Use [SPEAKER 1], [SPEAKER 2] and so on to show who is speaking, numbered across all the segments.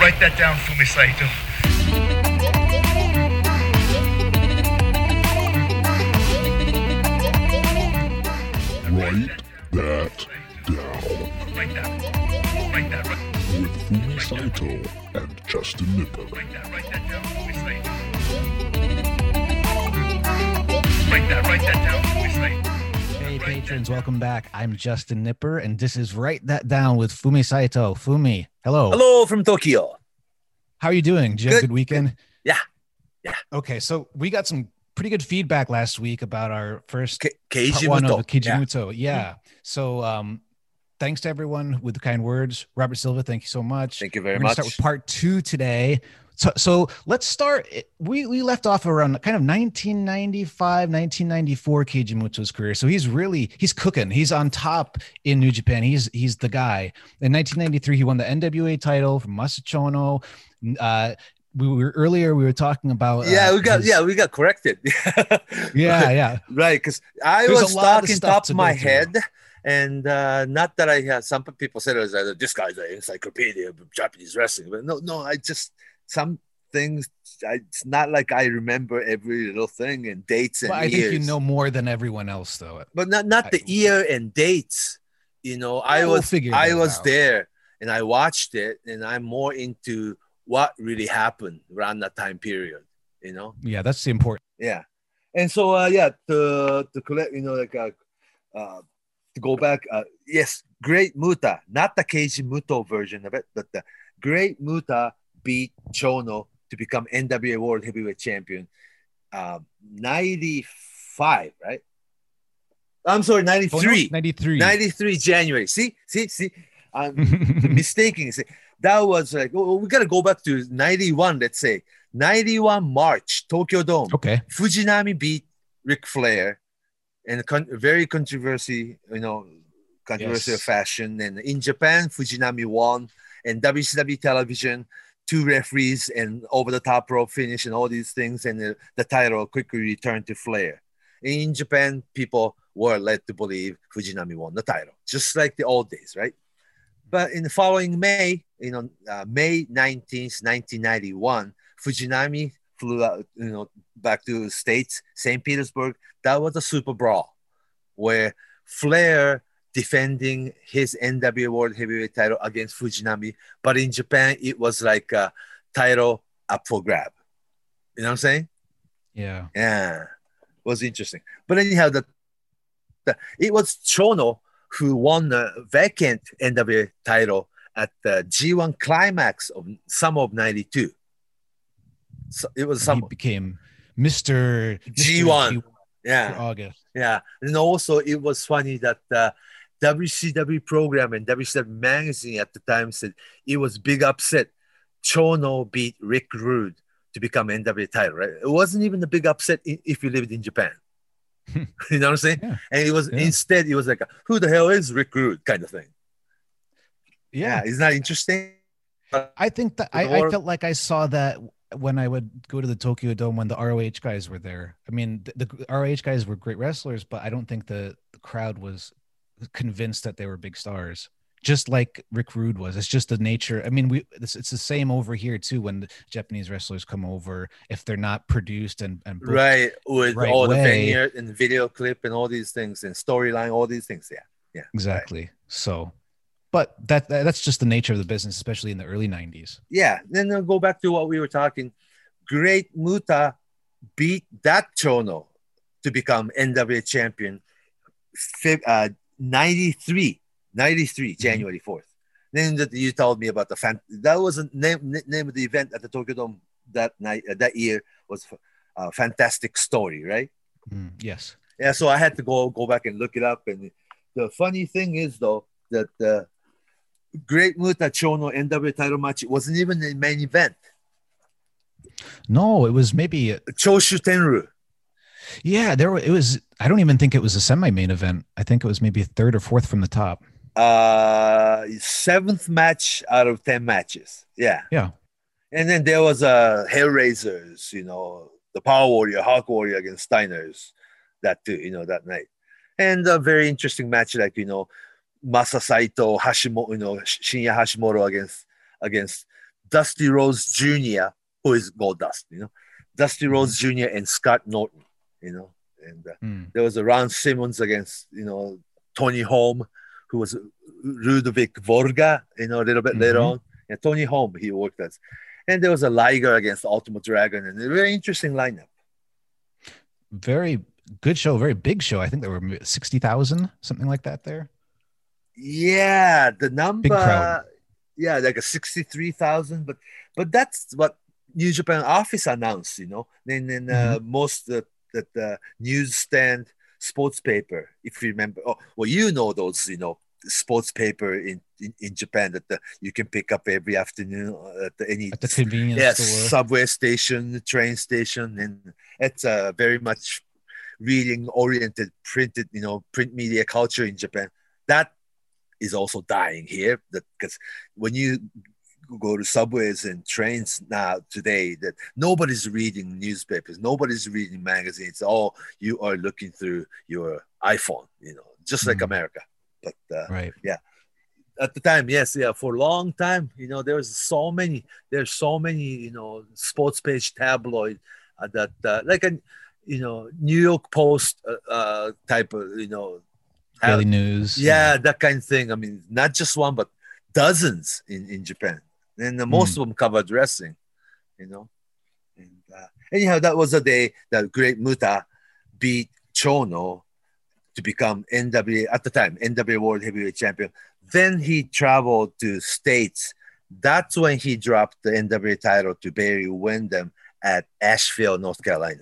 [SPEAKER 1] Write that down, Fumi Saito.
[SPEAKER 2] Write that down.
[SPEAKER 1] Write that.
[SPEAKER 2] With Fumi Saito and Justin Nipper.
[SPEAKER 1] Write that down, Fumi Saito. Write that down, Fumi Saito.
[SPEAKER 3] Hey patrons, welcome back. I'm Justin Nipper, and this is Write That Down with Fumi Saito. Fumi, hello.
[SPEAKER 4] Hello from Tokyo.
[SPEAKER 3] How are you doing? Did you have a good weekend?
[SPEAKER 4] Yeah.
[SPEAKER 3] Okay, so we got some pretty good feedback last week about our first
[SPEAKER 4] Keiji
[SPEAKER 3] part one
[SPEAKER 4] Muto.
[SPEAKER 3] of Keiji Muto. Yeah. So thanks to everyone with the kind words. Robert Silva, thank you so much.
[SPEAKER 4] Thank you very
[SPEAKER 3] We're gonna
[SPEAKER 4] much.
[SPEAKER 3] start with part 2 today. So let's start. We left off around kind of 1995, 1994 Keiji Muto's career. So he's cooking. He's on top in New Japan. He's the guy. In 1993, he won the NWA title from Masachono. We were talking about
[SPEAKER 4] we got corrected.
[SPEAKER 3] yeah
[SPEAKER 4] Right, because I
[SPEAKER 3] There's
[SPEAKER 4] was
[SPEAKER 3] a lot of
[SPEAKER 4] talking
[SPEAKER 3] stuff
[SPEAKER 4] top
[SPEAKER 3] to
[SPEAKER 4] of my
[SPEAKER 3] go through.
[SPEAKER 4] head, and not that I had. Some people said it was this guy's an encyclopedia of Japanese wrestling, but no, I just some things. It's not like I remember every little thing and dates and
[SPEAKER 3] I
[SPEAKER 4] years.
[SPEAKER 3] think you know more than everyone else, though.
[SPEAKER 4] But not the year and dates. You know,
[SPEAKER 3] We'll figure
[SPEAKER 4] I
[SPEAKER 3] that
[SPEAKER 4] was
[SPEAKER 3] out.
[SPEAKER 4] there and I watched it, and I'm more into what really happened around that time period. You know.
[SPEAKER 3] Yeah, that's the important.
[SPEAKER 4] Yeah, and so to collect, to go back, yes, Great Muta, not the Keiji Muto version of it, but the Great Muta beat Chono to become NWA World Heavyweight Champion. 95, right? I'm sorry, 93. 93 January. See, I'm mistaking. See, that was like, we got to go back to 91, let's say. 91 March, Tokyo Dome.
[SPEAKER 3] Okay.
[SPEAKER 4] Fujinami beat Ric Flair in a very controversial
[SPEAKER 3] Yes.
[SPEAKER 4] fashion. And in Japan, Fujinami won. And WCW television, 2 referees and over-the-top rope finish and all these things. And the title quickly returned to Flair. In Japan, people were led to believe Fujinami won the title, just like the old days, right? But in the following May, May 19th, 1991, Fujinami flew out, back to the States, St. Petersburg. That was a super brawl where Flair defending his NWA World Heavyweight title against Fujinami. But in Japan, it was like a title up for grab. You know what I'm saying?
[SPEAKER 3] Yeah.
[SPEAKER 4] Yeah. It was interesting. But anyhow, it was Chono who won the vacant NWA title at the G1 climax of summer of 92. So it was
[SPEAKER 3] He became Mr.
[SPEAKER 4] G1.
[SPEAKER 3] for
[SPEAKER 4] Yeah.
[SPEAKER 3] August.
[SPEAKER 4] Yeah. And also it was funny that WCW program and WCW magazine at the time said it was big upset. Chono beat Rick Rude to become NWA title, right? It wasn't even a big upset if you lived in Japan. You know what I'm saying?
[SPEAKER 3] Yeah.
[SPEAKER 4] And it was instead, it was like, who the hell is Rick Rude kind of thing.
[SPEAKER 3] Yeah.
[SPEAKER 4] Isn't that interesting?
[SPEAKER 3] I think that I felt like I saw that when I would go to the Tokyo Dome when the ROH guys were there. I mean, the ROH guys were great wrestlers, but I don't think the crowd was convinced that they were big stars, just like Rick Rude was. It's just the nature. I mean, it's the same over here too. When the Japanese wrestlers come over, if they're not produced and booked
[SPEAKER 4] right with
[SPEAKER 3] right
[SPEAKER 4] all the
[SPEAKER 3] way.
[SPEAKER 4] vineyard and video clip and all these things and storyline, all these things. Yeah,
[SPEAKER 3] Exactly.
[SPEAKER 4] Right.
[SPEAKER 3] So, but that's just the nature of the business, especially in the early 90s.
[SPEAKER 4] Yeah. Then I'll go back to what we were talking. Great Muta beat that Chono to become NWA champion. 93, January 4th. Then that you told me about that was the name of the event at the Tokyo Dome that night. That year was a fantastic story, right?
[SPEAKER 3] Yes.
[SPEAKER 4] Yeah. So I had to go back and look it up. And the funny thing is, though, that the Great Muta Chono NWA title match wasn't even the main event.
[SPEAKER 3] No, it was maybe
[SPEAKER 4] Choshu Tenru.
[SPEAKER 3] Yeah, it was. I don't even think it was a semi-main event. I think it was maybe 3rd or 4th from the top.
[SPEAKER 4] 7th match out of 10 matches. Yeah. And then there was Hellraisers, the Power Warrior, Hawk Warrior against Steiners, that too, that night. And a very interesting match, like, Masa Saito, Hashimoto, Shinya Hashimoto against Dusty Rhodes Jr., who is Goldust, Dusty Rhodes Jr. and Scott Norton, and there was a Ron Simmons against, Tony Holm, who was Ludwig Vorga, a little bit later on. And Tony Holm, he worked as. And there was a Liger against Ultimate Dragon, and a very interesting lineup.
[SPEAKER 3] Very good show, very big show. I think there were 60,000, something like that there.
[SPEAKER 4] Yeah, the number,
[SPEAKER 3] big crowd.
[SPEAKER 4] Yeah, like a 63,000, but that's what New Japan office announced, Then most that the newsstand sports paper, if you remember, those, sports paper in Japan that you can pick up every afternoon at the convenience store, subway station, train station, and it's a very much reading oriented print media culture in Japan. That is also dying here, because when you go to subways and trains now today, that nobody's reading newspapers, nobody's reading magazines. All you are looking through your iPhone, just like America. But
[SPEAKER 3] right,
[SPEAKER 4] yeah, at the time, for a long time, there's so many, sports page tabloid that like a, New York Post type of,
[SPEAKER 3] daily news.
[SPEAKER 4] Yeah, that kind of thing. I mean, not just one, but dozens in Japan. And most of them covered wrestling, And anyhow, that was the day that Great Muta beat Chono to become NWA World Heavyweight Champion. Then he traveled to States. That's when he dropped the NWA title to Barry Windham at Asheville, North Carolina.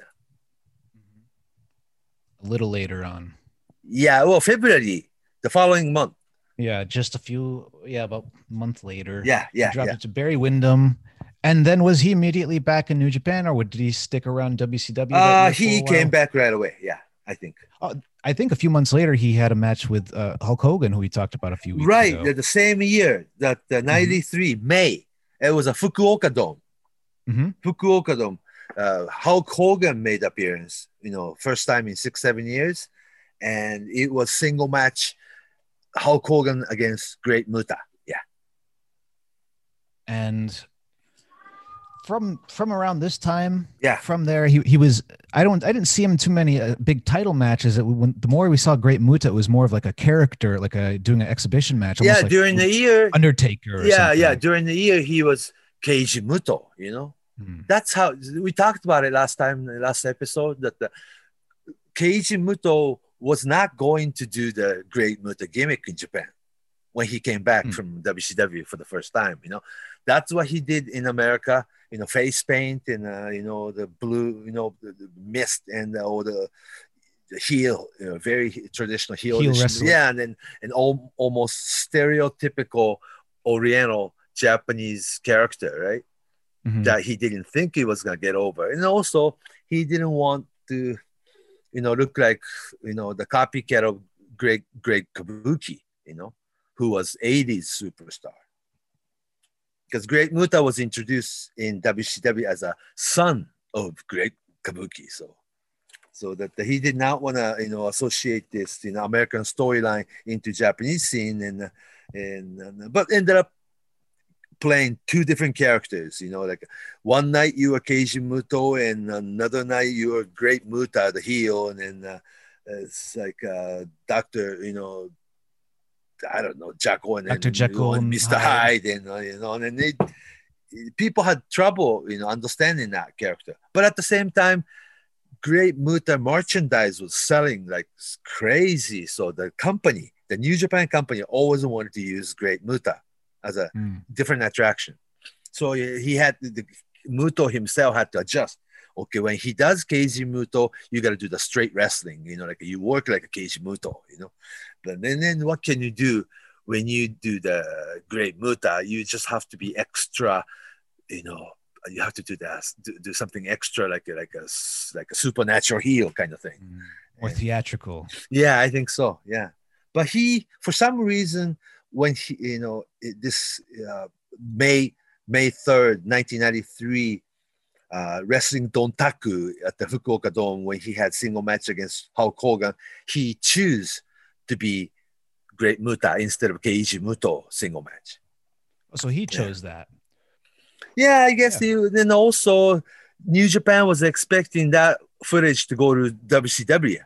[SPEAKER 3] A little later on.
[SPEAKER 4] Yeah, well, February, the following month.
[SPEAKER 3] Yeah, about a month later.
[SPEAKER 4] Yeah.
[SPEAKER 3] He dropped it to Barry Windham. And then was he immediately back in New Japan, or did he stick around WCW?
[SPEAKER 4] He came back right away. Yeah, I think.
[SPEAKER 3] I think a few months later he had a match with Hulk Hogan, who we talked about a few weeks ago.
[SPEAKER 4] Right, the same year, that 93 May. It was a Fukuoka Dome. Fukuoka Dome. Hulk Hogan made appearance, first time in 6-7 years, and it was single match, Hulk Hogan against Great Muta. Yeah.
[SPEAKER 3] And from around this time, from there he was. I didn't see him in too many big title matches. The more we saw Great Muta, it was more of like a character, like doing an exhibition match.
[SPEAKER 4] Yeah, like during the year,
[SPEAKER 3] Undertaker.
[SPEAKER 4] During the year he was Keiji Muto. That's how we talked about it last episode. That the Keiji Muto was not going to do the Great Muta gimmick in Japan when he came back from WCW for the first time. That's what he did in America. Face paint and the blue, the mist and the heel, very traditional heel
[SPEAKER 3] wrestling.
[SPEAKER 4] Yeah, and almost stereotypical Oriental Japanese character, right? That he didn't think he was gonna get over, and also he didn't want to, look like the copycat of Great Kabuki, who was 80s superstar. Because Great Muta was introduced in WCW as a son of Great Kabuki, so that he did not want to associate this American storyline into Japanese scene, but ended up playing two different characters. Like one night you were Keiji Muto, and another night you were Great Muta, the heel, and then it's like Dr. I don't know, Jekyll and
[SPEAKER 3] Dr. Jekyll and
[SPEAKER 4] Mr. Hyde, and and people had trouble, understanding that character. But at the same time, Great Muta merchandise was selling like crazy. So the New Japan company, always wanted to use Great Muta as a different attraction. So he had the Muto himself had to adjust. Okay, when he does Keiji Muto, you got to do the straight wrestling, like you work like a Keiji Muto, But then what can you do when you do the Great Muta? You just have to be extra, you have to do something extra, like a supernatural heel kind of thing,
[SPEAKER 3] or theatrical.
[SPEAKER 4] Yeah, I think so. Yeah, but he, for some reason, when he, this May 3rd, 1993. Wrestling Dontaku at the Fukuoka Dome, when he had single match against Hulk Hogan, he chose to be Great Muta instead of Keiji Muto single match.
[SPEAKER 3] So he chose that.
[SPEAKER 4] Yeah, I guess then also New Japan was expecting that footage to go to WCW.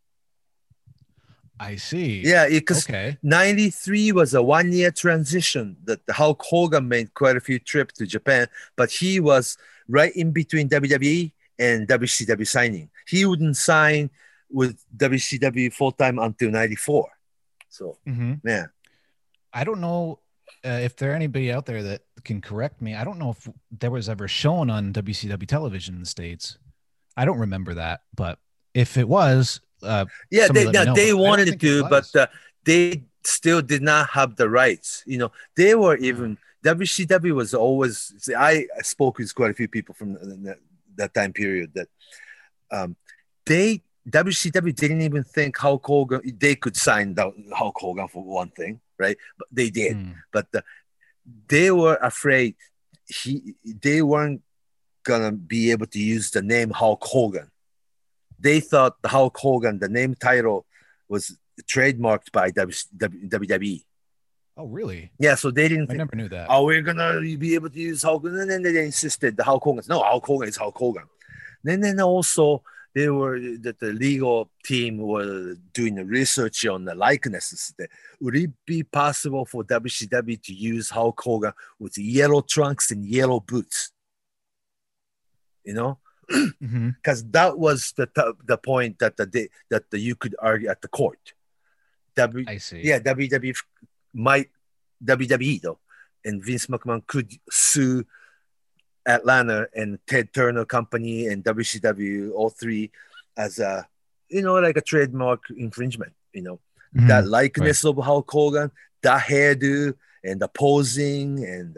[SPEAKER 3] I see.
[SPEAKER 4] Yeah, because
[SPEAKER 3] Okay.
[SPEAKER 4] 93 was a 1 year transition that the Hulk Hogan made quite a few trips to Japan, but he was right in between WWE and WCW signing. He wouldn't sign with WCW full time until 94. So, yeah.
[SPEAKER 3] I don't know if there anybody out there that can correct me. I don't know if there was ever shown on WCW television in the States. I don't remember that, but if it was,
[SPEAKER 4] yeah, they
[SPEAKER 3] know.
[SPEAKER 4] wanted to, but they still did not have the rights. You know, they were even WCW was always. I spoke with quite a few people from that time period that WCW didn't even think Hulk Hogan they could sign Hulk Hogan for one thing, right? But they did, but they were afraid they weren't gonna be able to use the name Hulk Hogan. They thought the Hulk Hogan, the name title, was trademarked by WWE.
[SPEAKER 3] Oh, really?
[SPEAKER 4] Yeah, so they didn't.
[SPEAKER 3] I never knew that.
[SPEAKER 4] Oh, we're gonna be able to use Hulk Hogan, and then they insisted the Hulk Hogan. No, Hulk Hogan is Hulk Hogan. Then also they were that the legal team were doing the research on the likenesses. Would it be possible for WCW to use Hulk Hogan with yellow trunks and yellow boots? You know, because that was the point that you could argue at the court.
[SPEAKER 3] I see.
[SPEAKER 4] Yeah, WWE though, and Vince McMahon could sue Atlanta and Ted Turner Company and WCW, all three, as a like a trademark infringement. That likeness of Hulk Hogan, that hairdo and the posing and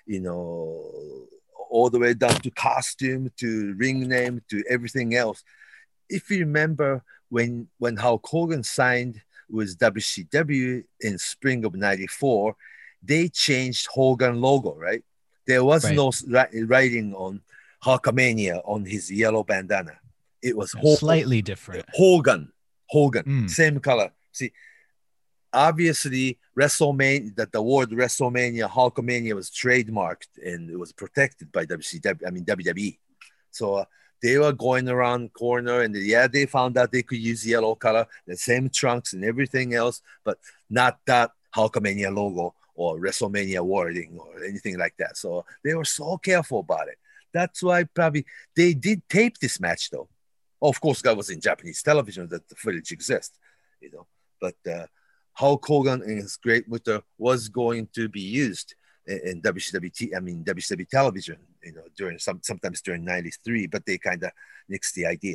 [SPEAKER 4] all the way down to costume, to ring name, to everything else. If you remember when Hulk Hogan signed with WCW in spring of 94, they changed Hogan logo, right? There was no writing on Hulkamania on his yellow bandana. It was
[SPEAKER 3] slightly different.
[SPEAKER 4] Hogan, same color. See, obviously WrestleMania, that the word WrestleMania, Hulkamania was trademarked and it was protected by WWE. So they were going around corner and they found out they could use yellow color, the same trunks and everything else, but not that Hulkamania logo or WrestleMania wording or anything like that. So they were so careful about it. That's why probably they did tape this match though. Of course, that was in Japanese television that the footage exists, but Hulk Hogan and his Great Muta was going to be used in WCW television, during sometimes during 93, but they kind of nixed the idea.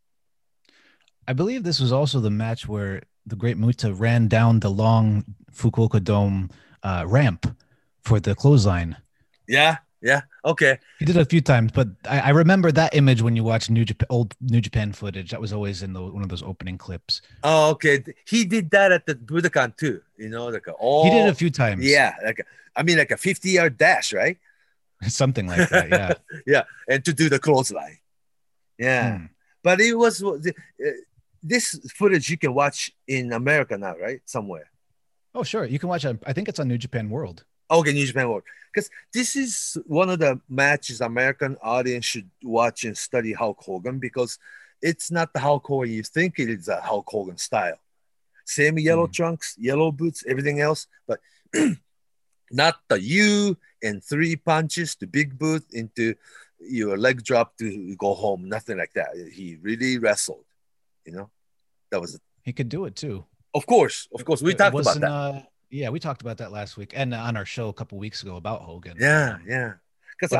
[SPEAKER 3] I believe this was also the match where the Great Muta ran down the long Fukuoka Dome ramp for the clothesline.
[SPEAKER 4] Yeah. Okay.
[SPEAKER 3] He did it a few times, but I remember that image when you watch old New Japan footage. That was always in one of those opening clips.
[SPEAKER 4] Oh, okay. He did that at the Budokan too.
[SPEAKER 3] He did it a few times.
[SPEAKER 4] Yeah, like a 50-yard dash, right?
[SPEAKER 3] Something like that. Yeah.
[SPEAKER 4] Yeah, and to do the clothesline. Yeah, but it was this footage you can watch in America now, right? Somewhere.
[SPEAKER 3] Oh, sure. You can watch it. I think it's on New Japan World.
[SPEAKER 4] Okay, New Japan World. Because this is one of the matches American audience should watch and study Hulk Hogan, because it's not the Hulk Hogan you think it is, a Hulk Hogan style. Same yellow trunks, yellow boots, everything else, but not the U and 3 punches, the big boot into your leg drop to go home. Nothing like that. He really wrestled, That was it.
[SPEAKER 3] He could do it too.
[SPEAKER 4] Of course. We talked about that.
[SPEAKER 3] Yeah, we talked about that last week and on our show a couple weeks ago about Hogan.
[SPEAKER 4] Yeah. Because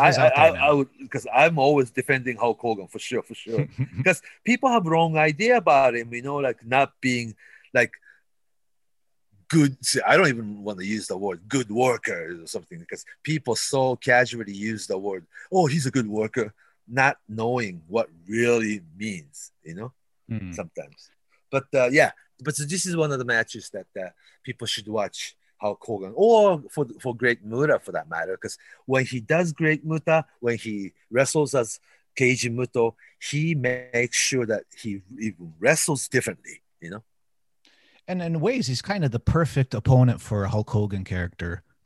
[SPEAKER 4] I'm always defending Hulk Hogan for sure. Because people have wrong idea about him, like not being like good. I don't even want to use the word good worker or something, because people so casually use the word, oh, he's a good worker, not knowing what really means, sometimes. But but so this is one of the matches that people should watch Hulk Hogan, or for Great Muta for that matter, because when he does Great Muta, when he wrestles as Keiji Muto, he makes sure that he wrestles differently,
[SPEAKER 3] And in ways, he's kind of the perfect opponent for a Hulk Hogan character.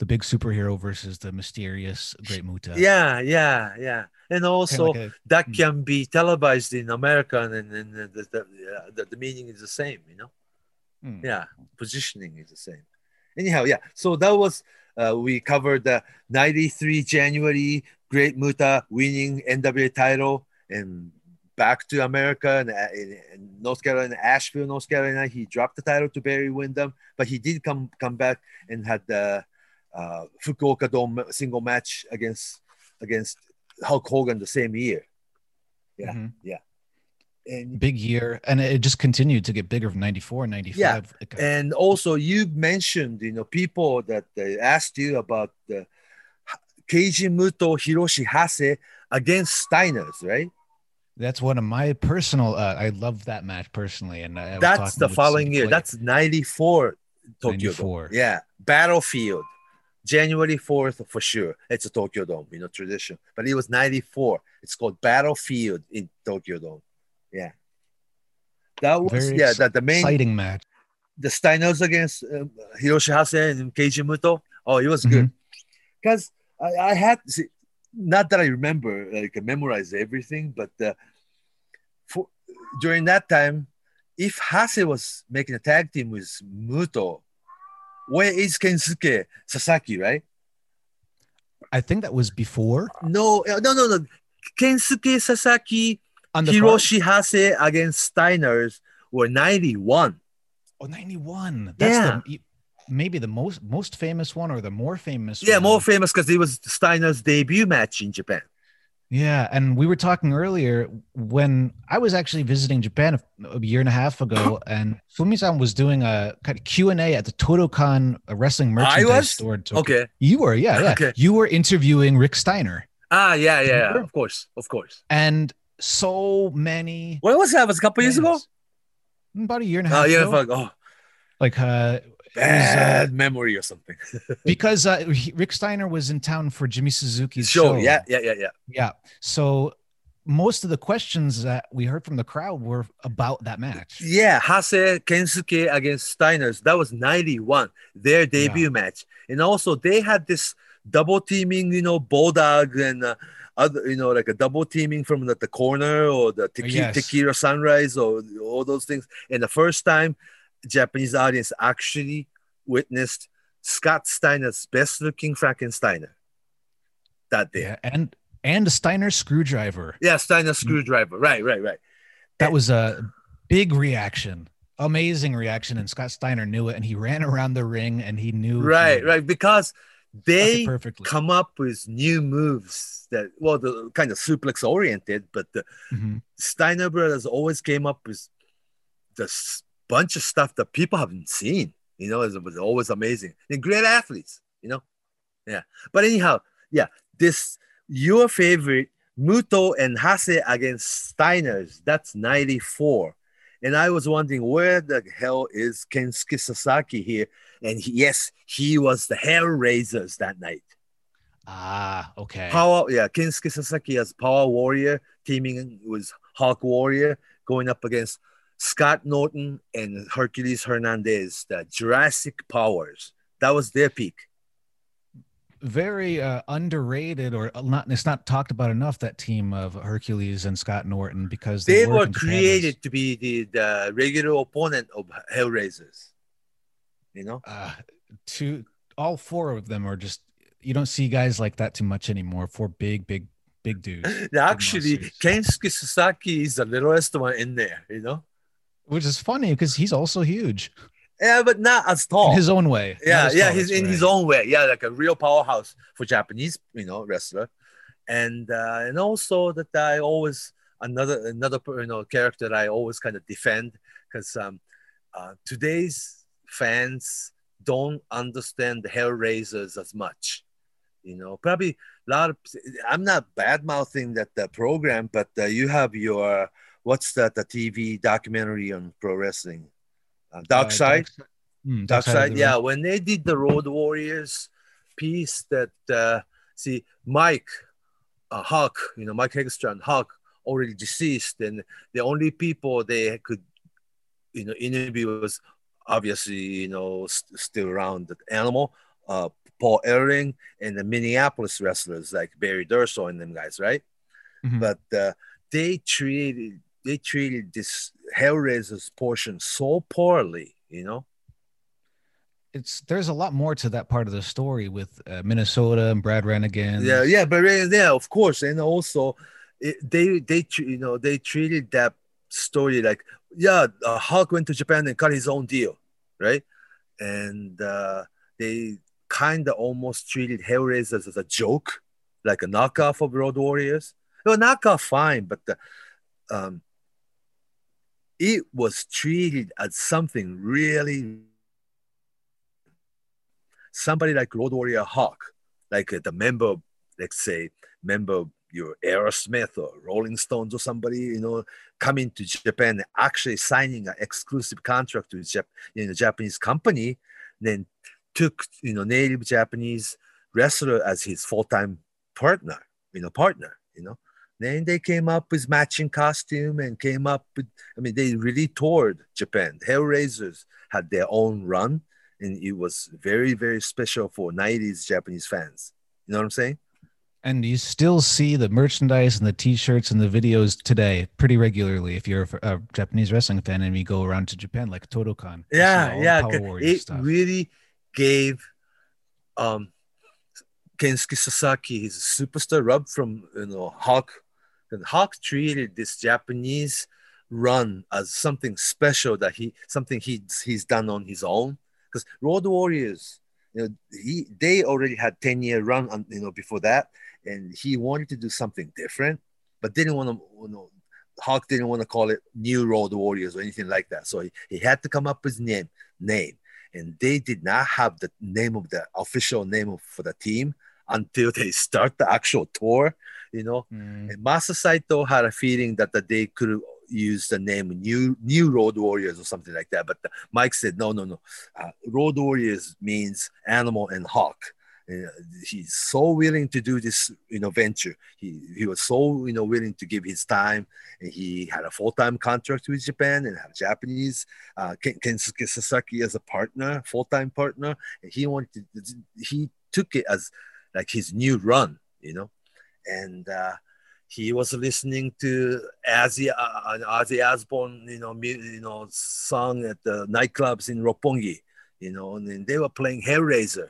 [SPEAKER 3] the big superhero versus the mysterious Great Muta.
[SPEAKER 4] Yeah. And also
[SPEAKER 3] like
[SPEAKER 4] that can be televised in America, and the meaning is the same, you know. Yeah, positioning is the same. Anyhow, yeah. So that was we covered the 93 January Great Muta winning NWA title and back to America in North Carolina, Asheville, North Carolina. He dropped the title to Barry Windham, but he did come back and had the Fukuoka Dome single match against Hulk Hogan the same year. Yeah. And
[SPEAKER 3] big year, and it just continued to get bigger from 94, 95.
[SPEAKER 4] Yeah, and also you mentioned, people that they asked you about the Keiji Muto, Hiroshi Hase against Steiners, right?
[SPEAKER 3] That's one of my personal. I love that match personally, and
[SPEAKER 4] that's the following year. That's 94 Tokyo
[SPEAKER 3] 94.
[SPEAKER 4] Dome. Yeah, Battlefield, January 4th for sure. It's a Tokyo Dome, tradition. But it was 94. It's called Battlefield in Tokyo Dome. Yeah, that was the main
[SPEAKER 3] exciting match.
[SPEAKER 4] The Steiners against Hiroshi Hase and Keiji Muto. Oh, it was good because I had not that I remember memorize everything, but during that time, if Hase was making a tag team with Muto, where is Kensuke Sasaki, right?
[SPEAKER 3] I think that was before.
[SPEAKER 4] No. Kensuke Sasaki. Hiroshi Hase against Steiners were 91.
[SPEAKER 3] Oh, 91. That's maybe the most famous one, or the more famous one.
[SPEAKER 4] Yeah, more famous because it was Steiner's debut match in Japan.
[SPEAKER 3] Yeah, and we were talking earlier when I was actually visiting Japan a year and a half ago, and Fumi-san was doing a kind of Q&A at the Totokan wrestling merchandise store.
[SPEAKER 4] Okay.
[SPEAKER 3] You were, yeah. Okay. You were interviewing Rick Steiner.
[SPEAKER 4] Yeah. Of course.
[SPEAKER 3] And so many.
[SPEAKER 4] When was that? Was it a couple years ago?
[SPEAKER 3] About a year and a half ago. Like
[SPEAKER 4] bad memory or something.
[SPEAKER 3] Because Rick Steiner was in town for Jimmy Suzuki's
[SPEAKER 4] show.
[SPEAKER 3] show.
[SPEAKER 4] Yeah.
[SPEAKER 3] So most of the questions that we heard from the crowd were about that match.
[SPEAKER 4] Yeah, Hase Kensuke against Steiners. That was 91, their debut match. And also they had this double teaming, Bulldog and other, like a double teaming from the corner, or the Tequila Sunrise, or all those things. And the first time Japanese audience actually witnessed Scott Steiner's best looking Frankensteiner that day.
[SPEAKER 3] Yeah, and a Steiner screwdriver.
[SPEAKER 4] Yeah, Steiner screwdriver. Right.
[SPEAKER 3] That was a big reaction. Amazing reaction. And Scott Steiner knew it, and he ran around the ring, and he knew.
[SPEAKER 4] Right. Because they come up with new moves that, the kind of suplex oriented, but the Steiner brothers always came up with this bunch of stuff that people haven't seen. It was always amazing. And great athletes, Yeah. But anyhow, this your favorite Muto and Hase against Steiners. That's 94. And I was wondering, where the hell is Kensuke Sasaki here? And he was the Hellraisers that night.
[SPEAKER 3] Okay.
[SPEAKER 4] Kensuke Sasaki as Power Warrior, teaming with Hulk Warrior, going up against Scott Norton and Hercules Hernandez, the Jurassic Powers. That was their peak.
[SPEAKER 3] Very underrated, or not. It's not talked about enough, that team of Hercules and Scott Norton, because
[SPEAKER 4] they were created to be the regular opponent of Hellraisers.
[SPEAKER 3] All four of them are just, you don't see guys like that too much anymore. Four big dudes.
[SPEAKER 4] Actually, Kensuke Sasaki is the littlest one in there,
[SPEAKER 3] Which is funny because he's also huge.
[SPEAKER 4] Yeah, but not as tall.
[SPEAKER 3] In his own way.
[SPEAKER 4] He's in his own way. Yeah, like a real powerhouse for Japanese, wrestler. And also that I always, another character that I always kind of defend, because today's fans don't understand the Hellraisers as much. Probably a lot of, I'm not bad-mouthing the program, but you have your, what's that, the TV documentary on pro wrestling? Dark Side. Dark Side. Yeah, when they did the Road Warriors piece, that Mike Hawk, Mike Hegstrand, Hawk, already deceased, and the only people they could interview was obviously still around, the Animal, Paul Ellering, and the Minneapolis wrestlers like Barry Durso and them guys, right?
[SPEAKER 3] Mhm.
[SPEAKER 4] But they treated this Hellraiser's portion so poorly, you know.
[SPEAKER 3] There's a lot more to that part of the story with Minnesota and Brad Rennigan.
[SPEAKER 4] Yeah, but yeah, of course, and also they treated that story like, yeah, Hulk went to Japan and cut his own deal, right? And they kind of almost treated Hellraiser as a joke, like a knockoff of Road Warriors. No, knockoff, fine, but it was treated as something really. Somebody like Road Warrior Hawk, like the member, let's say, member your Aerosmith or Rolling Stones or somebody, you know, coming to Japan and actually signing an exclusive contract with a Japanese company, then took, you know, native Japanese wrestler as his full-time partner. Then they came up with matching costume and came up with, I mean, they really toured Japan. Hellraisers had their own run, and it was very, very special for 90s Japanese fans. You know what I'm saying?
[SPEAKER 3] And you still see the merchandise and the T-shirts and the videos today pretty regularly if you're a Japanese wrestling fan and you go around to Japan, like Todokan.
[SPEAKER 4] Yeah.
[SPEAKER 3] Power Warrior
[SPEAKER 4] It
[SPEAKER 3] stuff.
[SPEAKER 4] really gave Kensuke Sasaki his superstar rub from, you know, Hawk. And Hawk treated this Japanese run as something special that he's done on his own. Because Road Warriors, you know, they already had 10-year run on, you know, before that, and he wanted to do something different, but didn't want to, you know, Hawk didn't want to call it New Road Warriors or anything like that. So he had to come up with name, and they did not have the name of the official name for the team until they start the actual tour, you know. And Masa Saito had a feeling that they could use the name New Road Warriors or something like that, but Mike said no. Road Warriors means animal and hawk. He's so willing to do this, you know, venture. He was so, you know, willing to give his time, and he had a full-time contract with Japan and had Japanese Kensuke Sasaki as a partner, full-time partner, and he took it as like his new run, you know. And he was listening to Ozzy Osbourne, you know, song at the nightclubs in Roppongi, you know, and they were playing Hellraiser,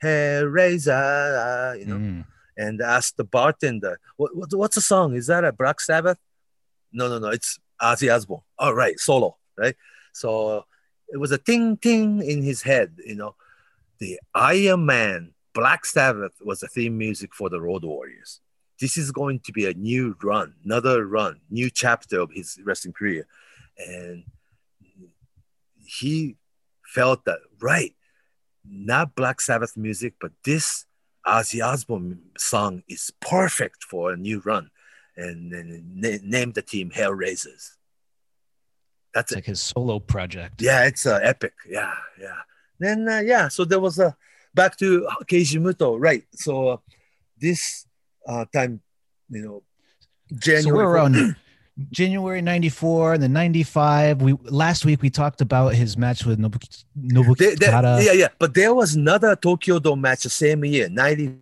[SPEAKER 4] you know, and asked the bartender, what's the song? Is that a Black Sabbath? No, it's Ozzy Osbourne. All right, solo, right? So it was a ting ting in his head, you know. The Iron Man, Black Sabbath was the theme music for the Road Warriors. This is going to be a new run, another run, new chapter of his wrestling career. And he felt that, right, not Black Sabbath music, but this Ozzy Osbourne song is perfect for a new run. And then named the team Hellraisers. That's
[SPEAKER 3] like his solo project.
[SPEAKER 4] Yeah, it's epic. Yeah. Then, so there was back to Keiji Muto, right? So this time, you know, January.
[SPEAKER 3] So we're around January 94 and then 95. Last week we talked about his match with Nobuki Takada.
[SPEAKER 4] Yeah. But there was another Tokyo Dome match the same year, 90.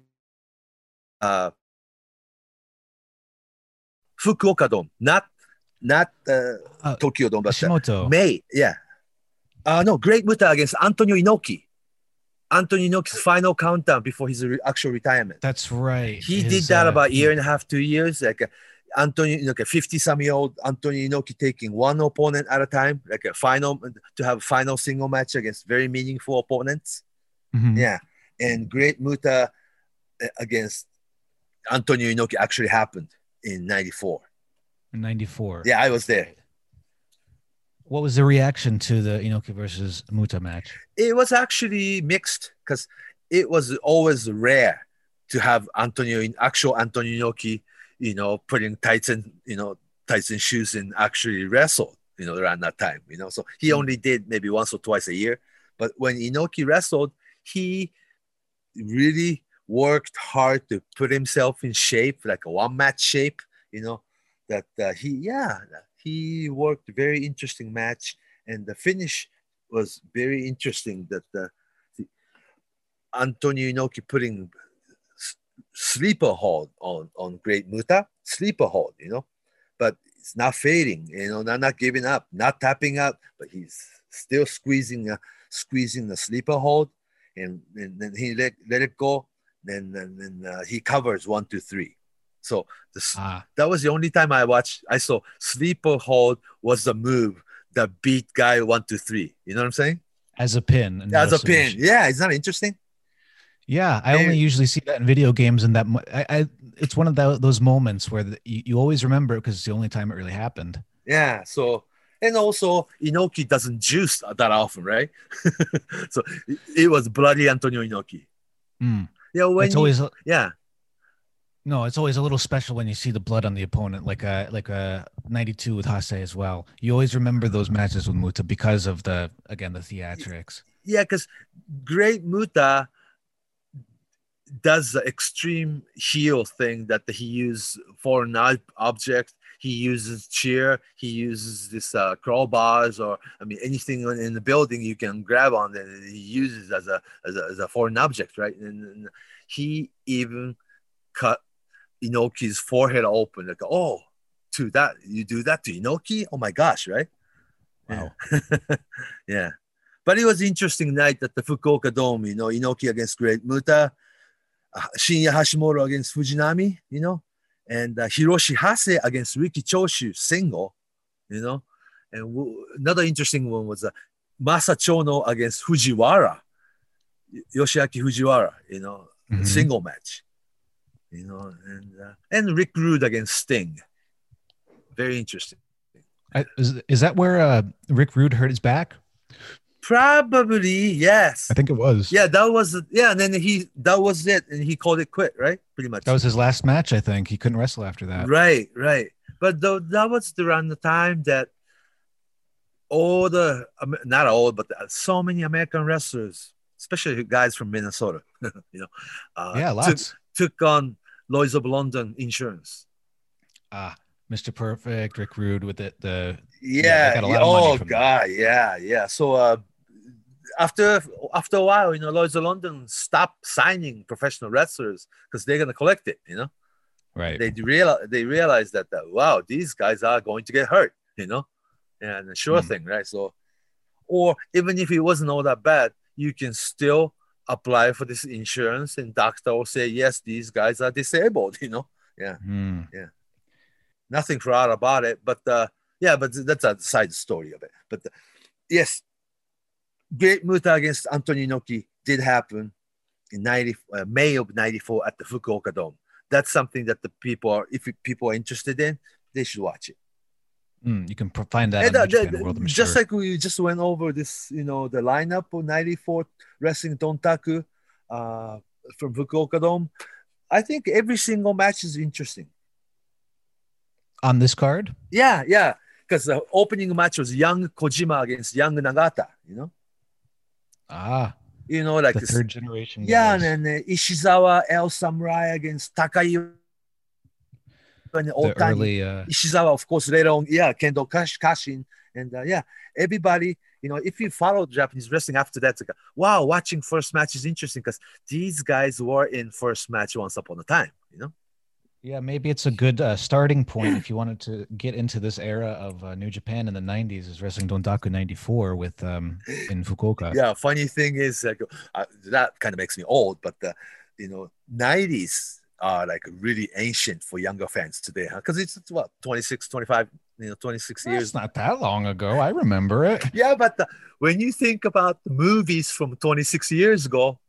[SPEAKER 4] Fukuoka Dome, not Tokyo Dome, but
[SPEAKER 3] Hashimoto.
[SPEAKER 4] May. Yeah. No, Great Muta against Antonio Inoki. Antonio Inoki's final countdown before his actual retirement.
[SPEAKER 3] That's right.
[SPEAKER 4] He did that about a year and a half, 2 years. Like Antonio, 50-some-year-old Antonio Inoki taking one opponent at a time, like a final, to have a final single match against very meaningful opponents.
[SPEAKER 3] Mm-hmm.
[SPEAKER 4] Yeah. And Great Muta against Antonio Inoki actually happened in 94.
[SPEAKER 3] In 94.
[SPEAKER 4] Yeah, I was there.
[SPEAKER 3] What was the reaction to the Inoki versus Muta match?
[SPEAKER 4] It was actually mixed because it was always rare to have actual Antonio Inoki, you know, putting tights and shoes and actually wrestle, you know, around that time, you know. So he only did maybe once or twice a year. But when Inoki wrestled, he really worked hard to put himself in shape, like a one-match shape, you know, that he worked a very interesting match, and the finish was very interesting. That Antonio Inoki putting sleeper hold on Great Muta, sleeper hold, but it's not fading, not giving up, not tapping out, but he's still squeezing the sleeper hold, and then he let it go, then he covers 1, 2, 3. So that was the only time I saw sleeper hold was the move that beat guy 1, 2, 3. You know what I'm saying?
[SPEAKER 3] As a pin.
[SPEAKER 4] As a pin. Yeah, isn't that interesting?
[SPEAKER 3] Yeah, I only usually see that in video games, and that it's one of those moments where you always remember it because it's the only time it really happened.
[SPEAKER 4] Yeah. So, and also Inoki doesn't juice that often, right? So it was bloody Antonio Inoki. Yeah.
[SPEAKER 3] No, it's always a little special when you see the blood on the opponent, like a 92 with Hase as well. You always remember those matches with Muta because of the theatrics.
[SPEAKER 4] Yeah, because Great Muta does the extreme heel thing that he uses foreign object. He uses chair. He uses this crowbars, or anything in the building you can grab on that he uses as a foreign object, right? And he even cut Inoki's forehead open. Like, oh, to that you do that to Inoki? Oh my gosh, right?
[SPEAKER 3] Wow.
[SPEAKER 4] Yeah. But it was an interesting night at the Fukuoka Dome. Inoki against Great Muta. Shinya Hashimoto against Fujinami, and Hiroshi Hase against Riki Choshu single, and another interesting one was Masa Chono against Fujiwara, Yoshiaki Fujiwara, single match, and Rick Rude against Sting. Very interesting.
[SPEAKER 3] Is that where Rick Rude hurt his back?
[SPEAKER 4] Probably, yes.
[SPEAKER 3] I think it was.
[SPEAKER 4] Yeah, that was and then that was it, and he called it quit, right? Pretty much.
[SPEAKER 3] That was his last match, I think. He couldn't wrestle after that.
[SPEAKER 4] Right. But that was around the time that not all, but so many American wrestlers, especially guys from Minnesota,
[SPEAKER 3] lots
[SPEAKER 4] took on Lloyd's of London insurance.
[SPEAKER 3] Mr. Perfect, Rick Rude with it.
[SPEAKER 4] Yeah.
[SPEAKER 3] Got a lot of money from
[SPEAKER 4] God. That. Yeah. So after a while, Lloyd's of London stopped signing professional wrestlers because they're gonna collect it.
[SPEAKER 3] Right.
[SPEAKER 4] They realize that wow, these guys are going to get hurt. And sure thing, right? So, or even if it wasn't all that bad, you can still apply for this insurance, and doctor will say yes, these guys are disabled. Yeah. Yeah. Nothing fraud about it, but but that's a side story of it. But yes, Great Muta against Antonio Inoki did happen in May of '94 at the Fukuoka Dome. That's something that if people are interested in, they should watch it.
[SPEAKER 3] You can find that on Japan World, I'm
[SPEAKER 4] just
[SPEAKER 3] sure.
[SPEAKER 4] like we just went over this, the lineup of '94 Wrestling Dontaku from Fukuoka Dome. I think every single match is interesting.
[SPEAKER 3] On this card?
[SPEAKER 4] Yeah, because the opening match was Young Kojima against Young Nagata, like
[SPEAKER 3] the third generation guys.
[SPEAKER 4] Yeah, and then Ishizawa El Samurai against Takai and Otani. Ishizawa, of course, later on, Kendo Kashin, and everybody, if you follow Japanese wrestling after that, it's like, wow, watching first match is interesting because these guys were in first match once upon a time,
[SPEAKER 3] Yeah, maybe it's a good starting point if you wanted to get into this era of New Japan in the 90s, is Wrestling Dontaku 94 with in Fukuoka.
[SPEAKER 4] Yeah, funny thing is that kind of makes me old, but 90s are like really ancient for younger fans today, because it's what, 26, 25, 26 years.
[SPEAKER 3] It's not that long ago. I remember it.
[SPEAKER 4] Yeah, but when you think about the movies from 26 years ago,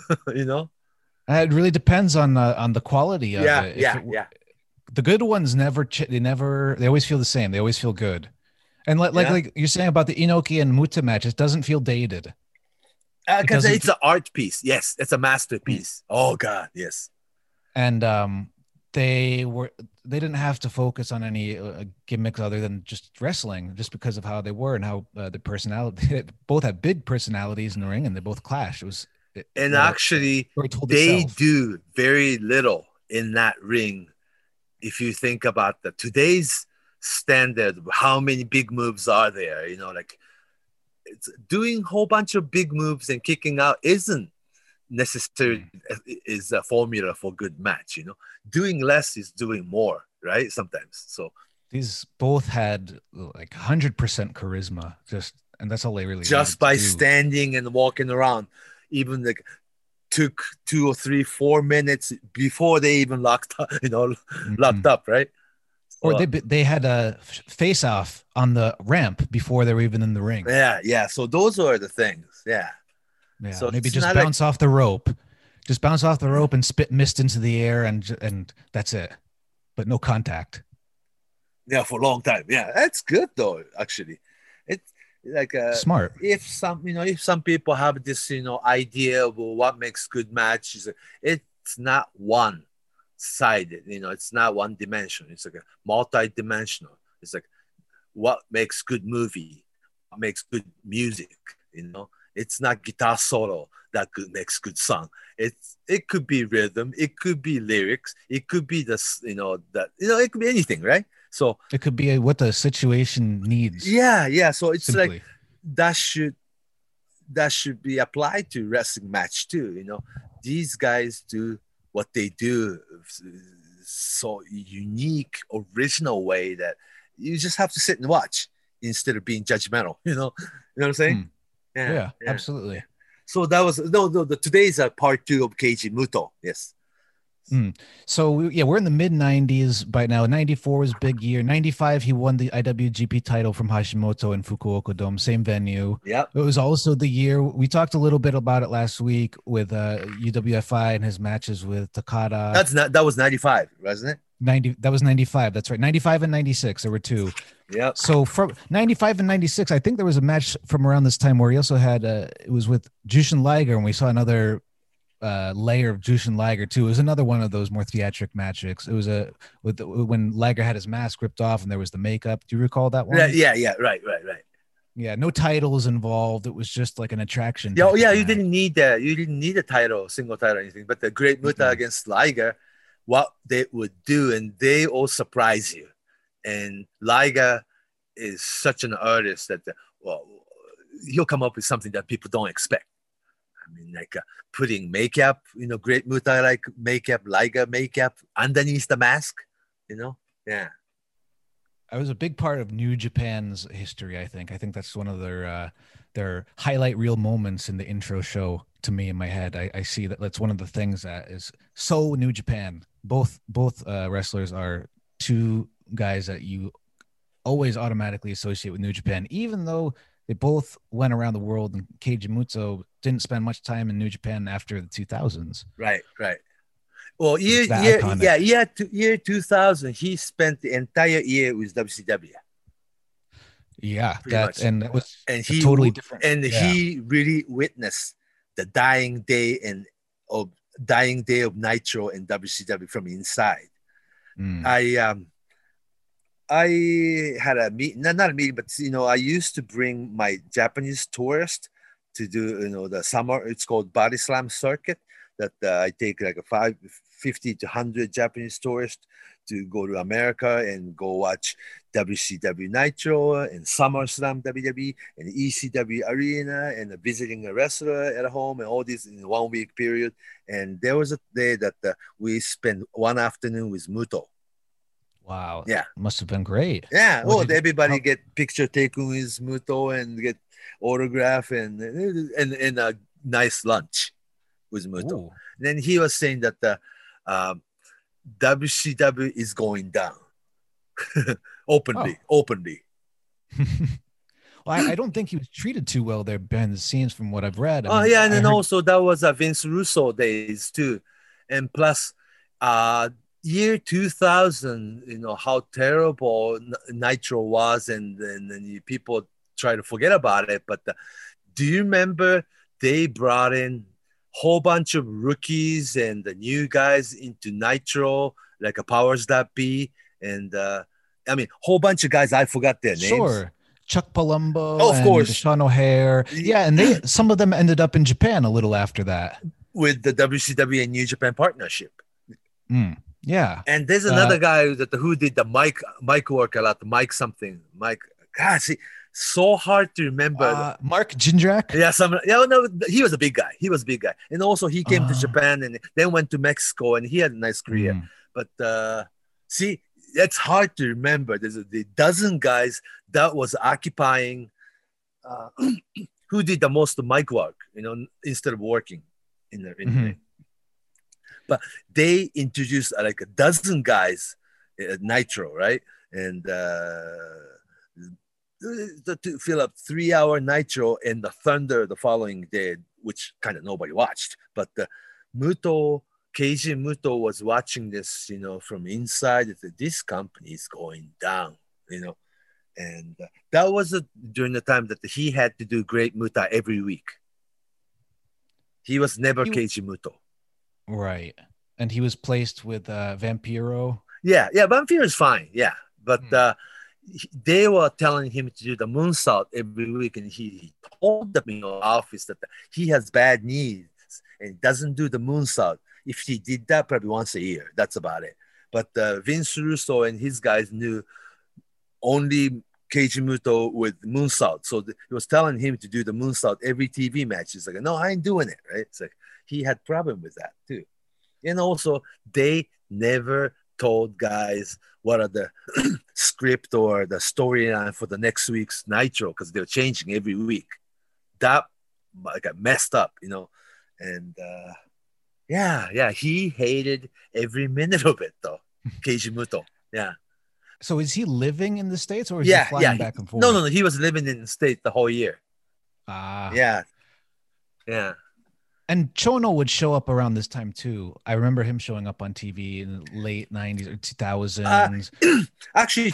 [SPEAKER 3] It really depends on the quality of it.
[SPEAKER 4] Yeah.
[SPEAKER 3] The good ones they always feel the same. They always feel good. And like you're saying about the Inoki and Muta match, it doesn't feel dated.
[SPEAKER 4] Because it's an art piece. Yes, it's a masterpiece. Oh God, yes.
[SPEAKER 3] And they didn't have to focus on any gimmicks other than just wrestling, just because of how they were and how the personality. They both have big personalities in the ring, and they both clash. Actually,
[SPEAKER 4] they do very little in that ring. If you think about today's standard, how many big moves are there? It's doing a whole bunch of big moves and kicking out isn't necessarily is a formula for good match. Doing less is doing more, right? Sometimes. So
[SPEAKER 3] these both had like 100% charisma, and that's all they really
[SPEAKER 4] just by standing and walking around, even like took 2 or 3, 4 minutes before they even locked up, locked up, right?
[SPEAKER 3] Or they had a face off on the ramp before they were even in the ring.
[SPEAKER 4] Yeah. So those are the things. Yeah.
[SPEAKER 3] So maybe just bounce off the rope, and spit mist into the air, and that's it. But no contact.
[SPEAKER 4] Yeah, for a long time. Yeah, that's good though. Actually, it's like
[SPEAKER 3] smart.
[SPEAKER 4] If some people have this idea of what makes good matches, it's not one-sided. It's not one dimension. It's like a multi-dimensional. It's like what makes good movie, what makes good music. It's not guitar solo that makes good song. It could be rhythm, it could be lyrics, it could be it could be anything, right? So
[SPEAKER 3] it could be what the situation needs.
[SPEAKER 4] Yeah. So it's
[SPEAKER 3] simply.
[SPEAKER 4] like that should be applied to wrestling match too. These guys do what they do so unique, original way that you just have to sit and watch instead of being judgmental. You know what I'm saying?
[SPEAKER 3] Yeah, absolutely.
[SPEAKER 4] So that was today's part 2 of Keiji Muto. Yes.
[SPEAKER 3] So we're in the mid 90s by now. 94 was a big year. 95, he won the IWGP title from Hashimoto in Fukuoka Dome, same venue.
[SPEAKER 4] Yeah.
[SPEAKER 3] It was also the year we talked a little bit about it last week with UWFI and his matches with Takada.
[SPEAKER 4] That was 95, wasn't it?
[SPEAKER 3] That was 95. That's right. 95 and 96. There were two.
[SPEAKER 4] Yeah.
[SPEAKER 3] So from 95 and 96, I think there was a match from around this time where he also had it was with Jushin Liger, and we saw another layer of Jushin Liger too. It was another one of those more theatric matches. It was when Liger had his mask ripped off and there was the makeup. Do you recall that one?
[SPEAKER 4] Yeah. Right.
[SPEAKER 3] Yeah, no titles involved. It was just like an attraction.
[SPEAKER 4] Yeah. You didn't need that. You didn't need a title, single title, or anything. But the Great Muta against Liger, what they would do, and they all surprise you. And Liger is such an artist that he'll come up with something that people don't expect. I mean, like putting makeup, Great Muta like makeup, Liger makeup underneath the mask, Yeah.
[SPEAKER 3] I was a big part of New Japan's history, I think. I think that's one of their highlight reel moments in the intro show to me in my head. I see that's one of the things that is so New Japan. Both wrestlers are two guys that you always automatically associate with New Japan, even though they both went around the world, and Keiji Muto didn't spend much time in New Japan after the 2000s.
[SPEAKER 4] Right. Well, year 2000, he spent the entire year with WCW.
[SPEAKER 3] Yeah,
[SPEAKER 4] and
[SPEAKER 3] that was
[SPEAKER 4] he
[SPEAKER 3] totally different.
[SPEAKER 4] And he really witnessed the dying day of Nitro and WCW from inside. I had a meeting, not a meeting, but I used to bring my Japanese tourists to do the summer. It's called Body Slam Circuit. That I take like 50 to 100 Japanese tourists to go to America and go watch WCW Nitro and SummerSlam WWE and ECW Arena and visiting a wrestler at home and all this in a 1 week period. And there was a day that we spent one afternoon with Muto.
[SPEAKER 3] Wow.
[SPEAKER 4] Yeah.
[SPEAKER 3] Must have been great.
[SPEAKER 4] Yeah. Everybody get picture taken with Muto and get autograph and a nice lunch with Muto.
[SPEAKER 3] Ooh.
[SPEAKER 4] Then he was saying that the WCW is going down openly.
[SPEAKER 3] Well, I don't think he was treated too well there behind the scenes from what I've read.
[SPEAKER 4] And then also that was Vince Russo days too. And plus year 2000, how terrible Nitro was, and people try to forget about it. But do you remember they brought in whole bunch of rookies and the new guys into Nitro, like a Powers That Be, and whole bunch of guys. I forgot their names.
[SPEAKER 3] Sure, Chuck Palumbo,
[SPEAKER 4] of course,
[SPEAKER 3] Sean O'Hare. Yeah, and some of them ended up in Japan a little after that
[SPEAKER 4] with the WCW and New Japan partnership.
[SPEAKER 3] Yeah,
[SPEAKER 4] and there's another guy who did the mic work a lot. Mike something. Mike. God, see, so hard to remember.
[SPEAKER 3] Mark Jindrak.
[SPEAKER 4] Yeah, no, he was a big guy. And also he came to Japan and then went to Mexico, and he had a nice career. But see, it's hard to remember. There's a dozen guys that was occupying. Who did the most mic work? Instead of working in the ring. But they introduced like a dozen guys at Nitro, right? And to fill up 3-hour Nitro and the Thunder the following day, which kind of nobody watched. But Keiji Muto was watching this, from inside. This company is going down, And that was during the time that he had to do Great Muta every week. He was never Keiji Muto.
[SPEAKER 3] Right. And he was placed with Vampiro.
[SPEAKER 4] Yeah, Vampiro is fine. Yeah. But they were telling him to do the moonsault every week. And he told them in the office that he has bad knees and doesn't do the moonsault. If he did that, probably once a year. That's about it. But Vince Russo and his guys knew only Keiji Muto with moonsault. So he was telling him to do the moonsault every TV match. He's like, no, I ain't doing it, right? It's like he had problem with that too. And also, they never told guys what are the script or the storyline for the next week's Nitro because they're changing every week. That got messed up, And he hated every minute of it though, Keiji Muto. Yeah.
[SPEAKER 3] So is he living in the States or is he flying back and forth?
[SPEAKER 4] No. He was living in the States the whole year. Yeah.
[SPEAKER 3] And Chono would show up around this time too. I remember him showing up on TV in the late 90s or 2000s.
[SPEAKER 4] Actually,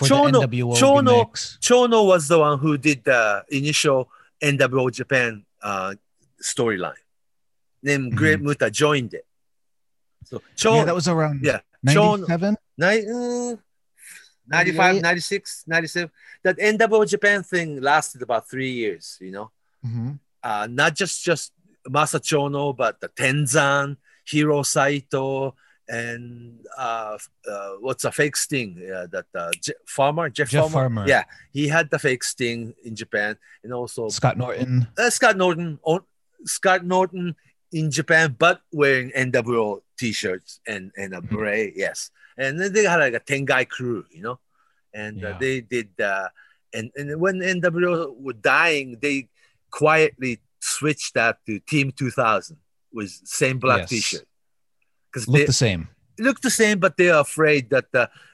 [SPEAKER 4] Chono was the one who did the initial NWO Japan storyline. Then Great Muta joined it. So
[SPEAKER 3] that was around 97?
[SPEAKER 4] 95, 96, 97. That NWO Japan thing lasted about 3 years, Not just Masa Chono, but the Tenzan, Hiro Saito, and what's a fake Sting? Jeff Farmer? Yeah, he had the fake Sting in Japan, and also
[SPEAKER 3] Scott Norton.
[SPEAKER 4] Scott Norton in Japan, but wearing NWO t-shirts and a beret, yes. And then they had like a 10-guy crew, and they did. And when NWO were dying, they quietly switched that to Team 2000 with same black t-shirt. Because
[SPEAKER 3] looked the same.
[SPEAKER 4] Looked the same, but they're afraid that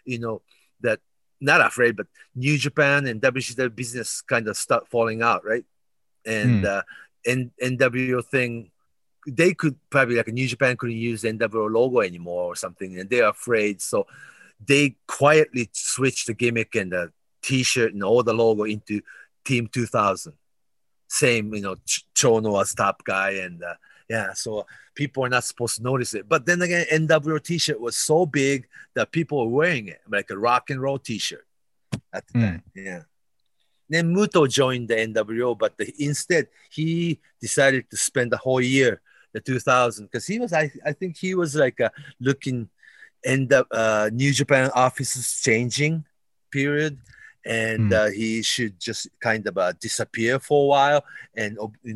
[SPEAKER 4] not afraid, but New Japan and WCW business kind of start falling out, right? And NWO thing, they could probably like New Japan couldn't use the NWO logo anymore or something, and they're afraid. So they quietly switched the gimmick and the t-shirt and all the logo into Team 2000. Same, Chono was top guy, and so people are not supposed to notice it. But then again, NWO t-shirt was so big that people were wearing it, like a rock and roll t-shirt at the time. Yeah. Then Muto joined the NWO, but instead he decided to spend the whole year, the 2000, because he was, I think he was like looking in the New Japan offices changing period. And he should just kind of disappear for a while and,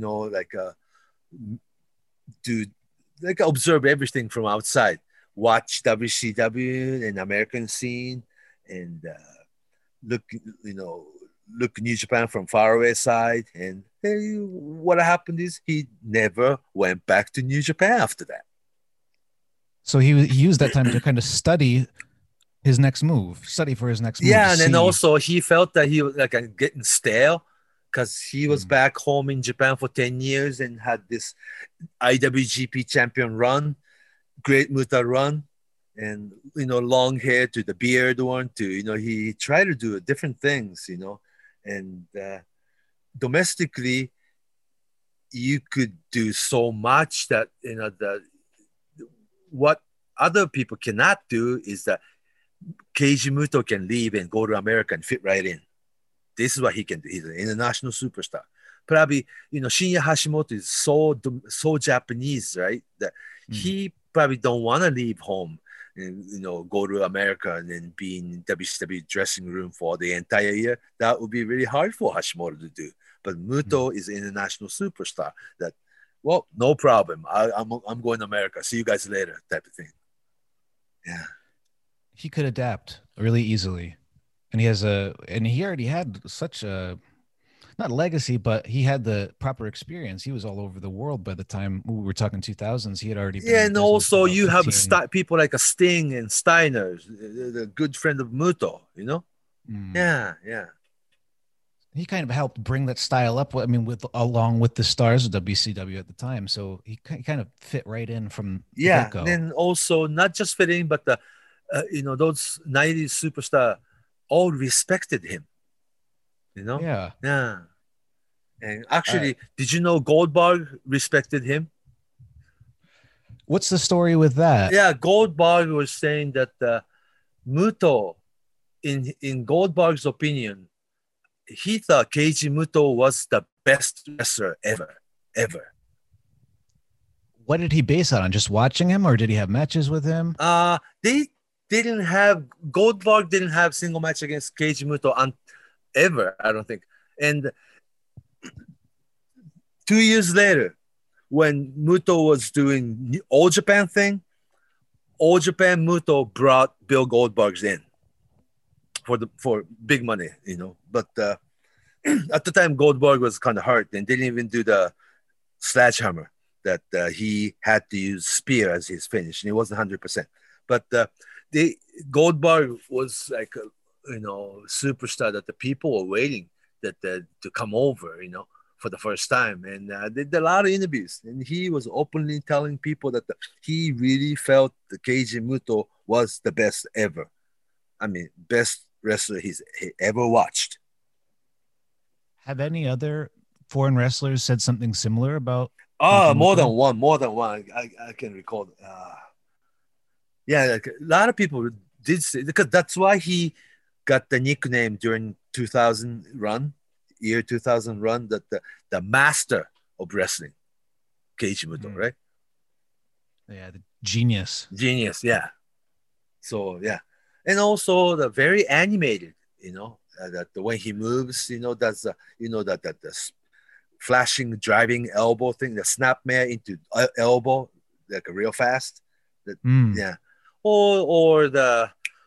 [SPEAKER 4] observe everything from outside, watch WCW and American scene and look New Japan from faraway side. And what happened is he never went back to New Japan after that.
[SPEAKER 3] So he used that time to kind of study for his next move.
[SPEAKER 4] Yeah, and then also he felt that he was like getting stale because he was back home in Japan for 10 years and had this IWGP champion run, Great Muta run, and long hair to the beard one to he tried to do different things, and domestically you could do so much that what other people cannot do is that Keiji Muto can leave and go to America and fit right in. This is what he can do. He's an international superstar. Probably, Shinya Hashimoto is so Japanese, right? That he probably don't want to leave home. and go to America and then be in WCW dressing room for the entire year, that would be really hard for Hashimoto to do. But Muto is an international superstar that, well, no problem. I'm going to America. See you guys later, type of thing. Yeah.
[SPEAKER 3] He could adapt really easily. And he already had such a, not legacy, but he had the proper experience. He was all over the world by the time we were talking 2000s. He had already been
[SPEAKER 4] and also you have
[SPEAKER 3] 15.
[SPEAKER 4] people like a Sting and Steiner, the good friend of Muto, Yeah.
[SPEAKER 3] He kind of helped bring that style up. I mean, along with the stars of WCW at the time. So he kind of fit right in from the get-go.
[SPEAKER 4] And then also not just fitting, but the those 90s superstar all respected him.
[SPEAKER 3] Yeah.
[SPEAKER 4] And actually, did you know Goldberg respected him?
[SPEAKER 3] What's the story with that?
[SPEAKER 4] Yeah, Goldberg was saying that Muto, in Goldberg's opinion, he thought Keiji Muto was the best wrestler ever.
[SPEAKER 3] What did he base it on? Just watching him, or did he have matches with him?
[SPEAKER 4] Goldberg didn't have single match against Keiji Muto ever, I don't think. And 2 years later, when Muto was doing All Japan thing, All Japan Muto brought Bill Goldberg's in for big money, But at the time, Goldberg was kind of hurt and didn't even do the sledgehammer that he had to use spear as his finish, and he wasn't 100%. But Goldberg was like superstar that the people were waiting to come over, for the first time, and did a lot of interviews, and he was openly telling people that he really felt the Keiji Muto was the best ever. I mean, best wrestler he ever watched.
[SPEAKER 3] Have any other foreign wrestlers said something similar about?
[SPEAKER 4] More than one. I can recall. Like a lot of people did say, because that's why he got the nickname during 2000 run, that the master of wrestling, Keiji Muto, right?
[SPEAKER 3] Yeah, the genius,
[SPEAKER 4] yeah. So yeah, and also the very animated, that the way he moves, that's the flashing driving elbow thing, the snapmare into elbow, like real fast. Yeah, or the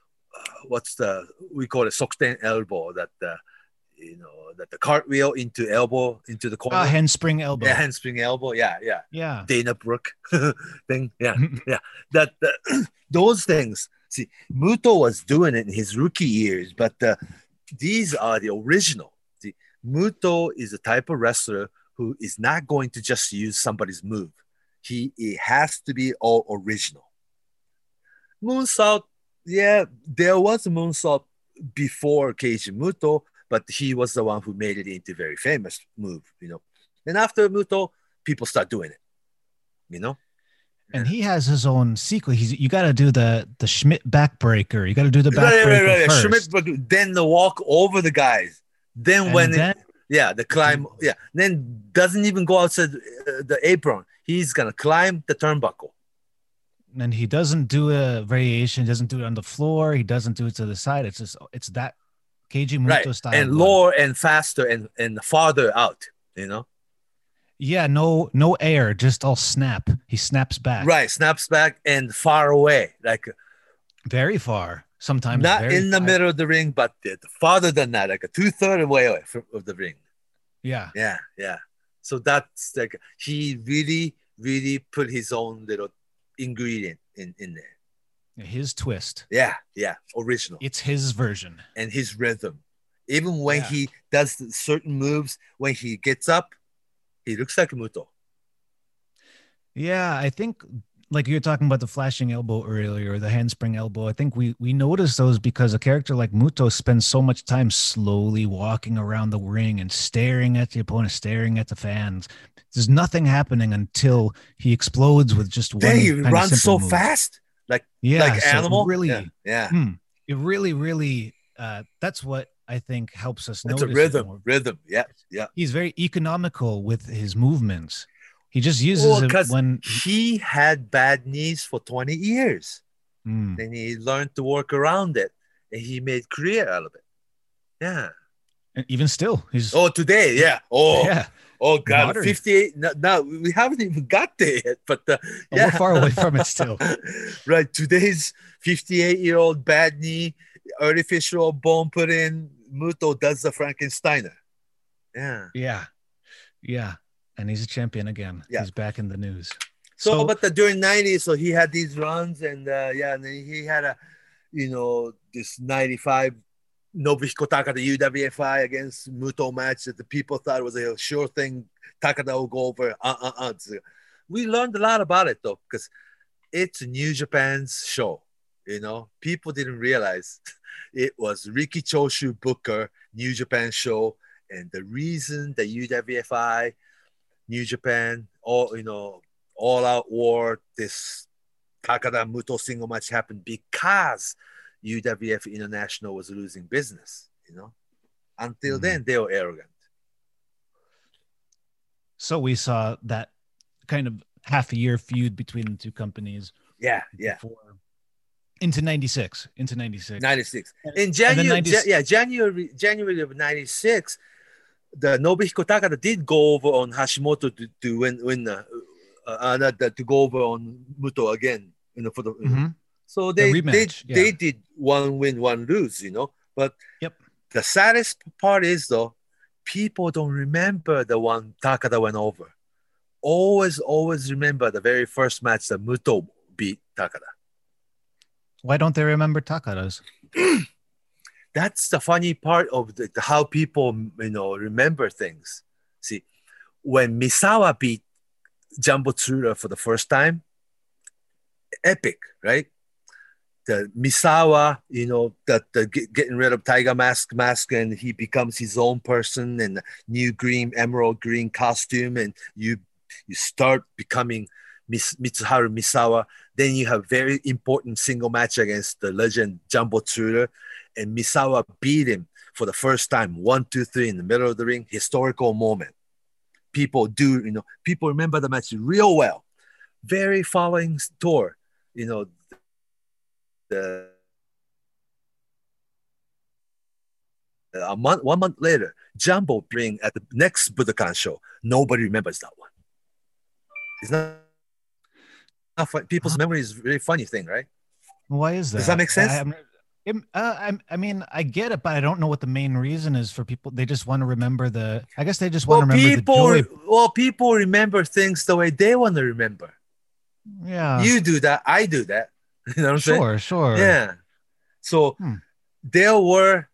[SPEAKER 4] we call it sokten elbow, that that the cartwheel into elbow into the corner.
[SPEAKER 3] Handspring elbow.
[SPEAKER 4] Yeah, handspring elbow. Yeah. Dana Brooke thing. Yeah. That those things. See, Muto was doing it in his rookie years, but these are the original. See, Muto is a type of wrestler who is not going to just use somebody's move. It has to be all original. Moonsault, there was a moonsault before Keiji Muto, but he was the one who made it into a very famous move, And after Muto, people start doing it,
[SPEAKER 3] And he has his own sequence. You got to do the Schmidt backbreaker. You got to do the backbreaker first.
[SPEAKER 4] Schmidt, then the walk over the guys. Then the climb. Yeah. Then doesn't even go outside the apron. He's gonna climb the turnbuckle.
[SPEAKER 3] And he doesn't do a variation. He doesn't do it on the floor. He doesn't do it to the side. It's that Keiji Muto style.
[SPEAKER 4] And lower and faster and farther out.
[SPEAKER 3] Yeah, no air, just all snap. He snaps back.
[SPEAKER 4] Right, snaps back and far away, like
[SPEAKER 3] very far. Sometimes
[SPEAKER 4] not in the middle of the ring, but farther than that, like a 2/3 away of the ring.
[SPEAKER 3] Yeah.
[SPEAKER 4] So that's like he really, really put his own little ingredient in there.
[SPEAKER 3] His twist.
[SPEAKER 4] Yeah, original.
[SPEAKER 3] It's his version
[SPEAKER 4] and his rhythm. Even when he does certain moves, when he gets up, he looks like Muto.
[SPEAKER 3] Yeah, I think like you were talking about the flashing elbow earlier, or the handspring elbow. I think we notice those because a character like Muto spends so much time slowly walking around the ring and staring at the opponent, staring at the fans. There's nothing happening until he explodes with just one.
[SPEAKER 4] Then he runs so
[SPEAKER 3] move.
[SPEAKER 4] Fast, like
[SPEAKER 3] so
[SPEAKER 4] animal.
[SPEAKER 3] Really,
[SPEAKER 4] it
[SPEAKER 3] really. That's what I think helps us notice.
[SPEAKER 4] It's a rhythm. Yeah.
[SPEAKER 3] He's very economical with his movements. He just uses it when
[SPEAKER 4] he had bad knees for 20 years.
[SPEAKER 3] Mm.
[SPEAKER 4] Then he learned to work around it, and he made career out of it. Yeah.
[SPEAKER 3] And even still, he's
[SPEAKER 4] Oh, today, yeah.
[SPEAKER 3] yeah.
[SPEAKER 4] Oh God,
[SPEAKER 3] Modern.
[SPEAKER 4] 58. No, we haven't even got there yet, but
[SPEAKER 3] We're far away from it still.
[SPEAKER 4] Right, today's 58-year-old bad knee, artificial bone put in. Muto does the Frankensteiner. Yeah.
[SPEAKER 3] Yeah. And he's a champion again.
[SPEAKER 4] Yeah.
[SPEAKER 3] He's back in the news.
[SPEAKER 4] So but during 90s, so he had these runs, and and then he had this 95 Nobuhiko Takada UWFI against Muto match that the people thought was a sure thing. Takada will go over. We learned a lot about it though, because it's New Japan's show. People didn't realize it was Riki Choshu Booker New Japan show, and the reason the UWFI New Japan all out war, this Takada Muto single match happened because UWF International was losing business. Until then they were arrogant.
[SPEAKER 3] So we saw that kind of half a year feud between the two companies.
[SPEAKER 4] Yeah.
[SPEAKER 3] Into 96. 96.
[SPEAKER 4] In January of 96, the Nobuhiko Takada did go over on Hashimoto to win to go over on Muto again, for the so they did one win, one lose, But the saddest part is though, people don't remember the one Takada went over. Always remember the very first match that Muto beat Takada.
[SPEAKER 3] Why don't they remember Takada's?
[SPEAKER 4] That's the funny part of how people, remember things. See, when Misawa beat Jumbo Tsuruta for the first time, epic, right? The Misawa, getting rid of Tiger Mask, and he becomes his own person, and new emerald green costume, and you start becoming Mitsuharu Misawa. Then you have very important single match against the legend Jumbo Tsuruta, and Misawa beat him for the first time, 1, 2, 3 in the middle of the ring. Historical moment. People remember the match real well. Very following tour, one month later, Jumbo bring at the next Budokan show. Nobody remembers that one. It's not fun. People's memory is a really funny thing, right?
[SPEAKER 3] Why is that?
[SPEAKER 4] Does that make sense?
[SPEAKER 3] I mean, I get it, but I don't know what the main reason is for people. They just want to remember I guess they just want to remember the joy.
[SPEAKER 4] Well, people remember things the way they want to remember.
[SPEAKER 3] Yeah.
[SPEAKER 4] You do that. I do that. You know what I'm saying?
[SPEAKER 3] Sure.
[SPEAKER 4] Yeah. So there were,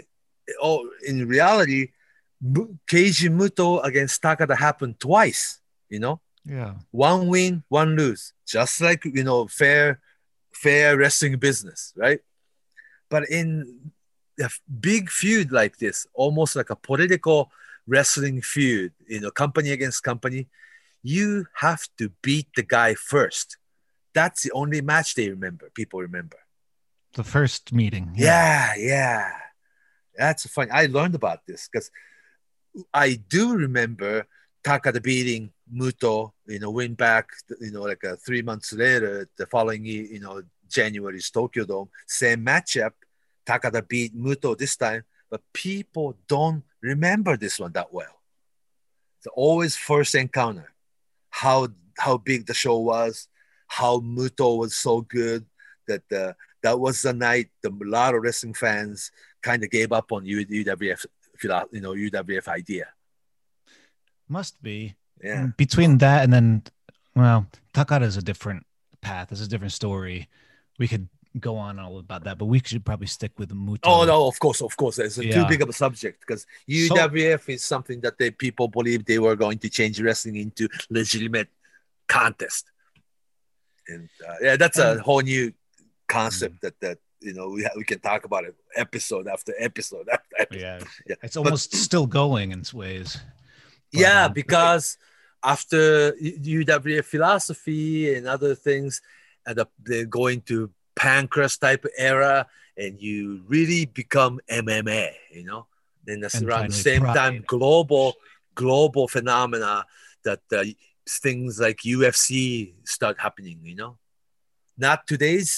[SPEAKER 4] in reality, Keiji Muto against Takada happened twice,
[SPEAKER 3] Yeah.
[SPEAKER 4] One win, one lose. Just like, fair wrestling business, right? But in a big feud like this, almost like a political wrestling feud, company against company, you have to beat the guy first. That's the only match people remember.
[SPEAKER 3] The first meeting.
[SPEAKER 4] Yeah. That's funny. I learned about this because I do remember Takada beating Muto, win back, like 3 months later, the following year, January's Tokyo Dome, same matchup. Takada beat Muto this time, but people don't remember this one that well. It's always first encounter. How big the show was, how Muto was so good that that was the night a lot of wrestling fans kind of gave up on UWF, UWF idea.
[SPEAKER 3] Must be.
[SPEAKER 4] Yeah.
[SPEAKER 3] Between that and then, well, Takada is a different path. It's a different story. We could go on all about that, but we should probably stick with Muto.
[SPEAKER 4] Oh no, of course. It's too big of a subject because UWF is something that people believe they were going to change wrestling into legitimate contest, and that's a whole new concept that we can talk about it episode after episode after episode.
[SPEAKER 3] Yeah. It's almost still going in ways.
[SPEAKER 4] But, because after UWF philosophy and other things, and they're going to Pancras type of era, and you really become MMA, Then that's around the same time global phenomena that things like UFC start happening, Not today's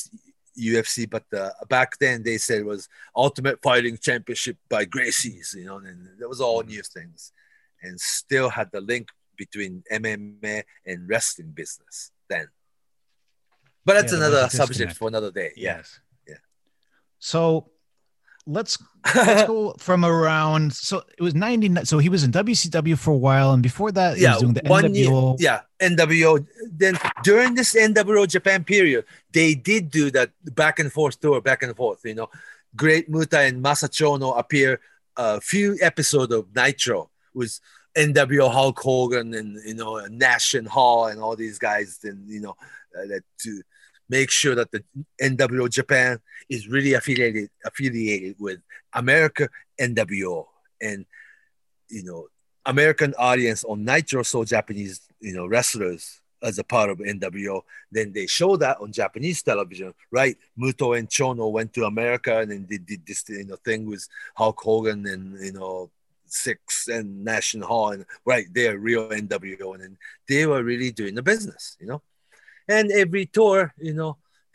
[SPEAKER 4] UFC, but back then they said it was Ultimate Fighting Championship by Gracie's, and that was all new things, and still had the link between MMA and wrestling business then. But that's another subject for another day.
[SPEAKER 3] Yes.
[SPEAKER 4] Yeah.
[SPEAKER 3] So let's go from around. So it was 99. So he was in WCW for a while, and before that, he was doing the NWO.
[SPEAKER 4] NWO. Then during this NWO Japan period, they did do that back and forth tour, Great Muta and Masa Chono appear a few episodes of Nitro with NWO Hulk Hogan and Nash and Hall and all these guys, and to make sure that the NWO Japan is really affiliated with America NWO, and American audience on Nitro saw Japanese wrestlers as a part of NWO. Then they show that on Japanese television, right? Muto and Chono went to America and then they did this thing with Hulk Hogan and Six and Nash and Hall, and right, they're real NWO, and then they were really doing the business, And every tour, the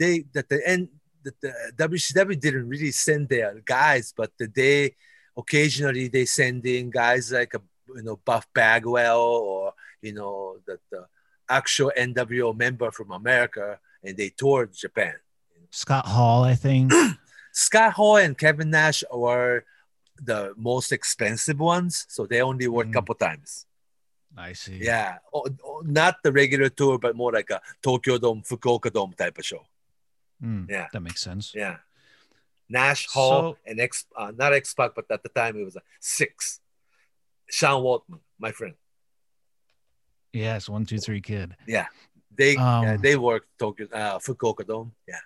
[SPEAKER 4] WCW didn't really send their guys, but occasionally they send in guys like Buff Bagwell or the actual NWO member from America, and they toured Japan.
[SPEAKER 3] Scott Hall, I think.
[SPEAKER 4] Scott Hall and Kevin Nash were the most expensive ones, so they only worked a couple times.
[SPEAKER 3] I see.
[SPEAKER 4] Yeah, not the regular tour, but more like a Tokyo Dome, Fukuoka Dome type of show.
[SPEAKER 3] Yeah, that makes sense.
[SPEAKER 4] Yeah, Nash, Hall, and not X-Pac, but at the time it was Six. Sean Waltman, my friend.
[SPEAKER 3] Yes, 1, 2, 3 Kid.
[SPEAKER 4] Yeah, they worked Tokyo, Fukuoka Dome. Yeah.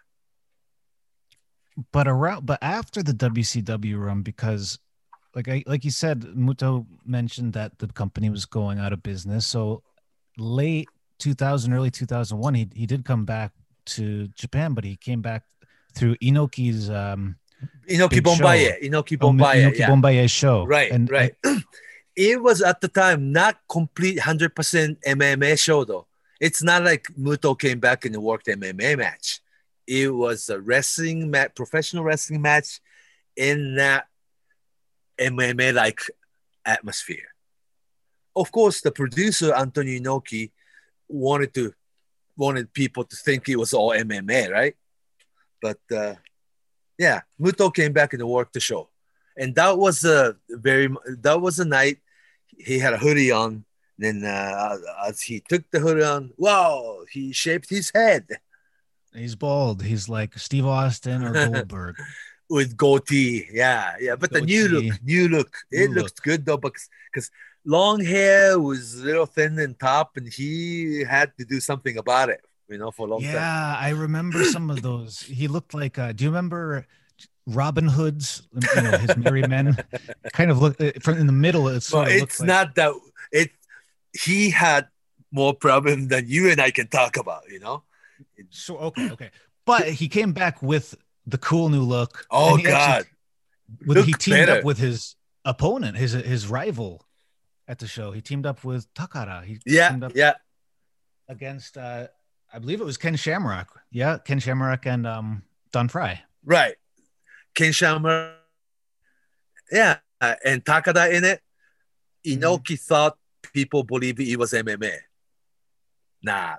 [SPEAKER 3] But after the WCW run, because like you said, Muto mentioned that the company was going out of business. So late 2000, early 2001, he did come back to Japan, but he came back through Inoki's
[SPEAKER 4] Inoki Bombaye show. Right, and right. It was at the time not complete 100% MMA show though. It's not like Muto came back and worked MMA match. It was a professional wrestling match in that MMA-like atmosphere. Of course, the producer, Antonio Inoki, wanted people to think it was all MMA, right? But Muto came back and worked the show. And that was a night he had a hoodie on. Then as he took the hoodie on, wow, he shaved his head.
[SPEAKER 3] He's bald. He's like Steve Austin or Goldberg.
[SPEAKER 4] With goatee. Yeah. But the new look. It looked good though, because long hair was a little thin in top, and he had to do something about it, for a long time.
[SPEAKER 3] Yeah, I remember some of those. He looked like, do you remember Robin Hood's, his Merry Men? Kind of look from in the middle. It's
[SPEAKER 4] not that. He had more problem than you and I can talk about,
[SPEAKER 3] So okay, but he came back with the cool new look.
[SPEAKER 4] Oh God!
[SPEAKER 3] He teamed up with his opponent, his rival at the show. He teamed up with Takara. Teamed up against I believe it was Ken Shamrock. Yeah, Ken Shamrock and Don Fry.
[SPEAKER 4] Right, Ken Shamrock. Yeah, and Takada in it. Inoki thought people believed it was MMA. Nah.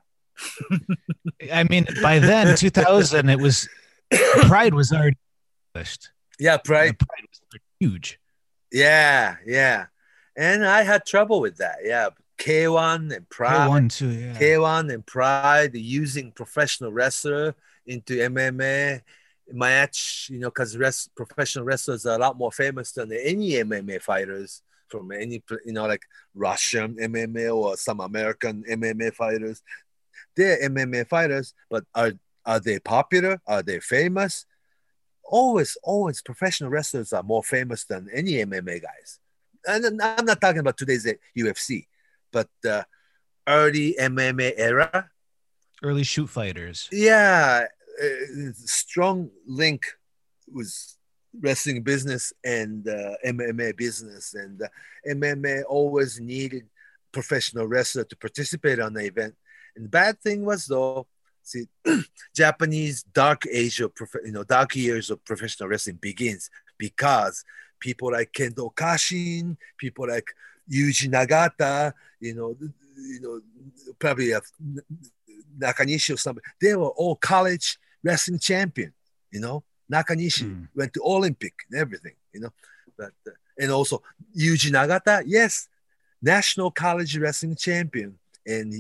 [SPEAKER 3] I mean, by then, 2000, it was Pride was already established.
[SPEAKER 4] Yeah, Pride
[SPEAKER 3] was huge.
[SPEAKER 4] Yeah. And I had trouble with that. Yeah, K1 and Pride.
[SPEAKER 3] K1 too, yeah.
[SPEAKER 4] K1 and Pride using professional wrestler into MMA match, because professional wrestlers are a lot more famous than any MMA fighters from any, like Russian MMA or some American MMA fighters. They're MMA fighters, but are they popular? Are they famous? Always professional wrestlers are more famous than any MMA guys. And I'm not talking about today's UFC, but early MMA era.
[SPEAKER 3] Early shoot fighters.
[SPEAKER 4] Yeah. Strong link with wrestling business and MMA business. And MMA always needed professional wrestler to participate on the event. And the bad thing was, though, See, Japanese dark age of dark years of professional wrestling begins because people like Kendo Kashin, people like Yuji Nagata, probably Nakanishi or something. They were all college wrestling champion. Nakanishi went to Olympic and everything. But and also Yuji Nagata, yes, national college wrestling champion, and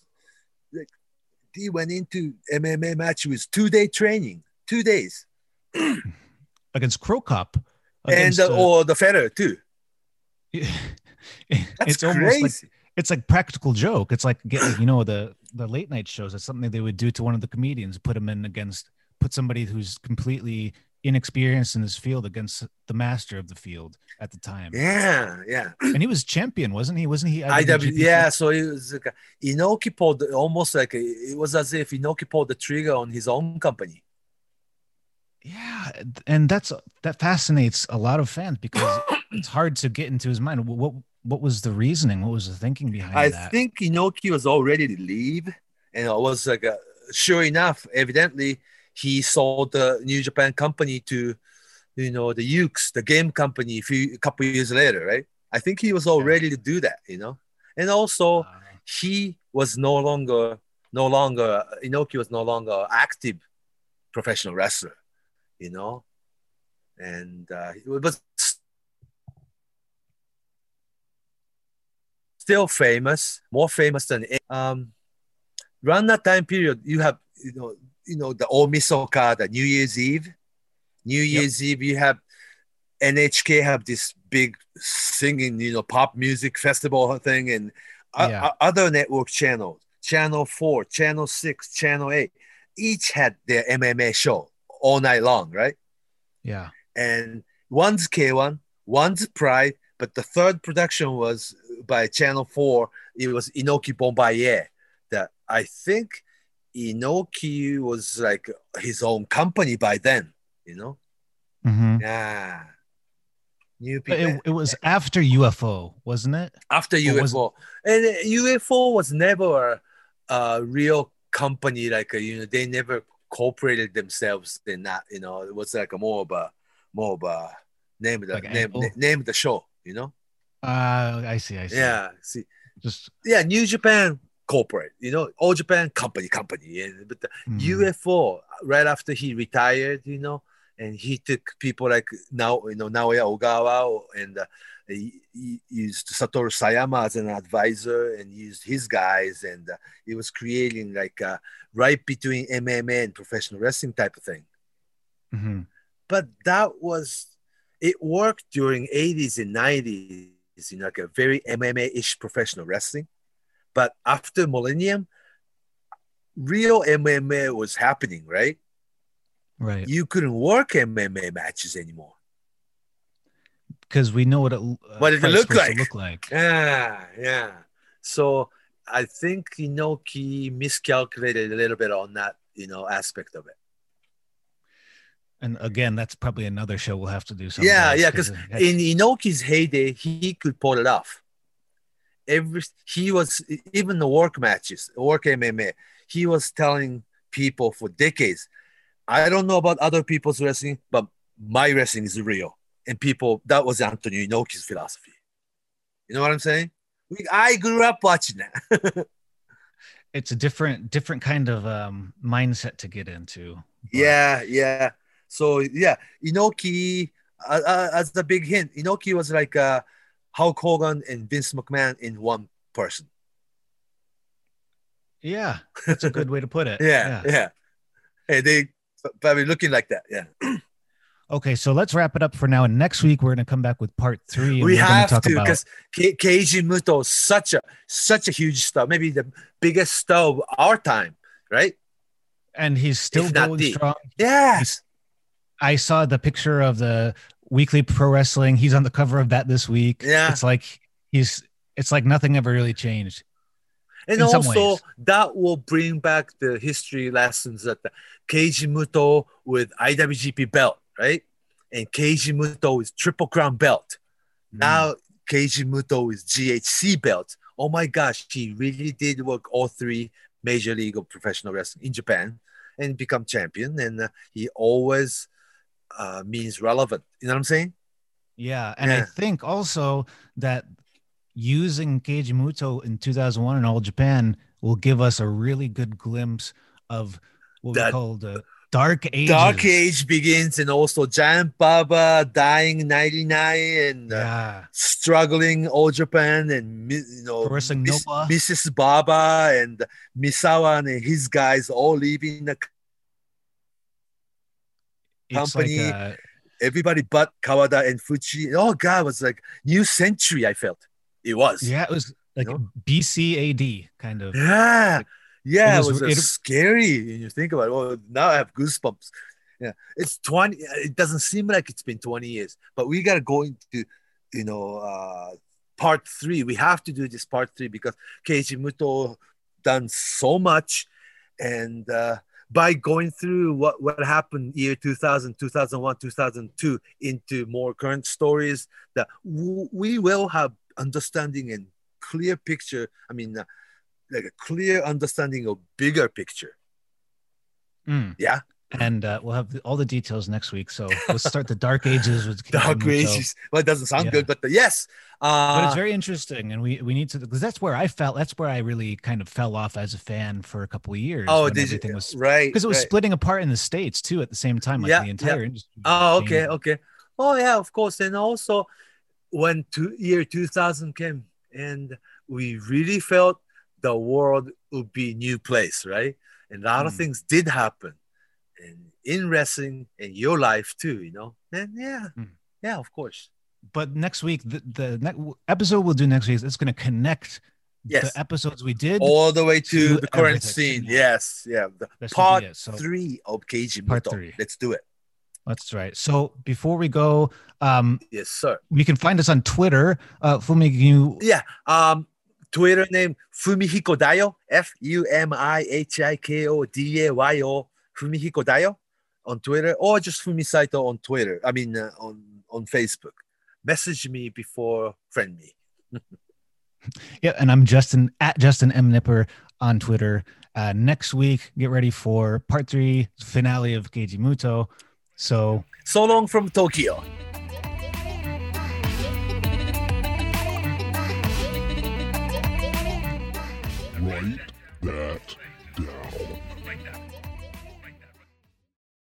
[SPEAKER 4] he went into MMA match with 2-day training, 2 days
[SPEAKER 3] against Crow Cop,
[SPEAKER 4] and or the Federer too.
[SPEAKER 3] It's
[SPEAKER 4] crazy.
[SPEAKER 3] Almost like it's like practical joke. It's like the late night shows. It's something they would do to one of the comedians, put somebody who's completely inexperienced in this field against the master of the field at the time.
[SPEAKER 4] Yeah.
[SPEAKER 3] And he was champion, wasn't he?
[SPEAKER 4] IW, yeah. So it was like Inoki pulled almost like it was as if Inoki pulled the trigger on his own company.
[SPEAKER 3] Yeah, and that fascinates a lot of fans because it's hard to get into his mind. What was the reasoning? What was the thinking behind that?
[SPEAKER 4] I think Inoki was all ready to leave, and it was like sure enough, evidently he sold the New Japan company to, the Ukes, the game company, a couple of years later, right? I think he was all ready to do that, And also, he was no longer Inoki was no longer active professional wrestler, and it was still famous, more famous than around that time period. You have the Omisoka, the New Year's Eve. You have NHK have this big singing, pop music festival thing, and other network channels, Channel 4, Channel 6, Channel 8, each had their MMA show all night long, right?
[SPEAKER 3] Yeah.
[SPEAKER 4] And one's K1, one's Pride, but the third production was by Channel 4. It was Inoki Bombardier. That I think Inoki was like his own company by then,
[SPEAKER 3] Mm-hmm.
[SPEAKER 4] Yeah. New people.
[SPEAKER 3] It was after UFO, wasn't it?
[SPEAKER 4] After UFO. And UFO was never a real company. Like, they never cooperated themselves in that, it was like more of a name of the show,
[SPEAKER 3] I see.
[SPEAKER 4] Yeah. See, New Japan corporate, All Japan company. But the UFO, right after he retired, and he took people like Naoya Ogawa, and he used Satoru Sayama as an advisor and used his guys, and he was creating like right between MMA and professional wrestling type of thing.
[SPEAKER 3] Mm-hmm.
[SPEAKER 4] But it worked during 80s and 90s, like a very MMA-ish professional wrestling. But after Millennium, real MMA was happening, right?
[SPEAKER 3] Right.
[SPEAKER 4] You couldn't work MMA matches anymore.
[SPEAKER 3] Because we know what it
[SPEAKER 4] looked like.
[SPEAKER 3] Look like.
[SPEAKER 4] Yeah. So I think Inoki miscalculated a little bit on that, aspect of it.
[SPEAKER 3] And again, that's probably another show we'll have to do something.
[SPEAKER 4] Yeah, because in Inoki's heyday, he could pull it off. He was, even the work matches, work MMA, he was telling people for decades, I don't know about other people's wrestling, but my wrestling is real. And that was Antonio Inoki's philosophy. You know what I'm saying? I grew up watching that.
[SPEAKER 3] It's a different kind of mindset to get into.
[SPEAKER 4] But... Yeah. So, Inoki, as the big hint, Inoki was like Hulk Hogan and Vince McMahon in one person.
[SPEAKER 3] Yeah, that's a good way to put it.
[SPEAKER 4] Yeah. Hey, they probably looking like that. Yeah.
[SPEAKER 3] Okay, so let's wrap it up for now. And next week we're going to come back with part 3.
[SPEAKER 4] We have to, because Keiji Muto is such a huge star, maybe the biggest star of our time, right?
[SPEAKER 3] And he's still going strong.
[SPEAKER 4] Yes.
[SPEAKER 3] I saw the picture of the Weekly Pro Wrestling. He's on the cover of that this week.
[SPEAKER 4] Yeah.
[SPEAKER 3] It's like nothing ever really changed.
[SPEAKER 4] And also, that will bring back the history lessons that the Keiji Muto with IWGP belt, right? And Keiji Muto is Triple Crown belt. Now, Keiji Muto is GHC belt. Oh my gosh, he really did work all 3 Major League of Professional Wrestling in Japan and become champion. And he always means relevant. You know what I'm saying?
[SPEAKER 3] Yeah. And I think also that using Keiji Muto in 2001 in All Japan will give us a really good glimpse of what we call the Dark Ages.
[SPEAKER 4] Dark Age begins, and also Giant Baba dying in 99 and struggling All Japan, and Mrs. Baba and Misawa and his guys all leaving the company. Like everybody but Kawada and Fuji. Oh God, it was like new century. I felt it was.
[SPEAKER 3] Yeah, it was like BCAD kind of.
[SPEAKER 4] Yeah. Yeah, it was scary when you think about it. Well, now I have goosebumps. Yeah, it's 20. It doesn't seem like it's been 20 years, but we got to go into, part 3. We have to do this part 3 because Keiji Muto done so much. And by going through what happened year 2000, 2001, 2002 into more current stories, that we will have understanding and clear picture. I mean, like a clear understanding of bigger picture. Yeah.
[SPEAKER 3] And we'll have all the details next week. So let's start the Dark Ages with
[SPEAKER 4] Dark Ages. Well, it doesn't sound good, but yes.
[SPEAKER 3] But it's very interesting. And we need to, because that's where I really kind of fell off as a fan for a couple of years.
[SPEAKER 4] Oh, everything was right.
[SPEAKER 3] Because it was splitting apart in the States too at the same time. Like the entire industry.
[SPEAKER 4] Oh, okay. Oh, yeah, of course. And also when year 2000 came and we really felt the world would be a new place, right? And a lot of things did happen, and in wrestling and your life too, And yeah, of course.
[SPEAKER 3] But next week, the next episode we'll do next week, it's going to connect the episodes we did
[SPEAKER 4] all the way to the current scene. Yes, yeah. Part 3 of Keiji Muto.
[SPEAKER 3] Part 3.
[SPEAKER 4] Let's do it.
[SPEAKER 3] That's right. So before we go,
[SPEAKER 4] yes, sir.
[SPEAKER 3] We can find us on Twitter. Fumi,
[SPEAKER 4] Twitter name Fumihiko Dayo, Fumihiko Fumihiko Dayo on Twitter, or just Fumisaito on Twitter. I mean, on Facebook. Message me before friend me.
[SPEAKER 3] Yeah, and I'm Justin at Justin M Nipper on Twitter. Next week, get ready for part 3 finale of Keiji Muto. So
[SPEAKER 4] long from Tokyo.
[SPEAKER 2] Write that down.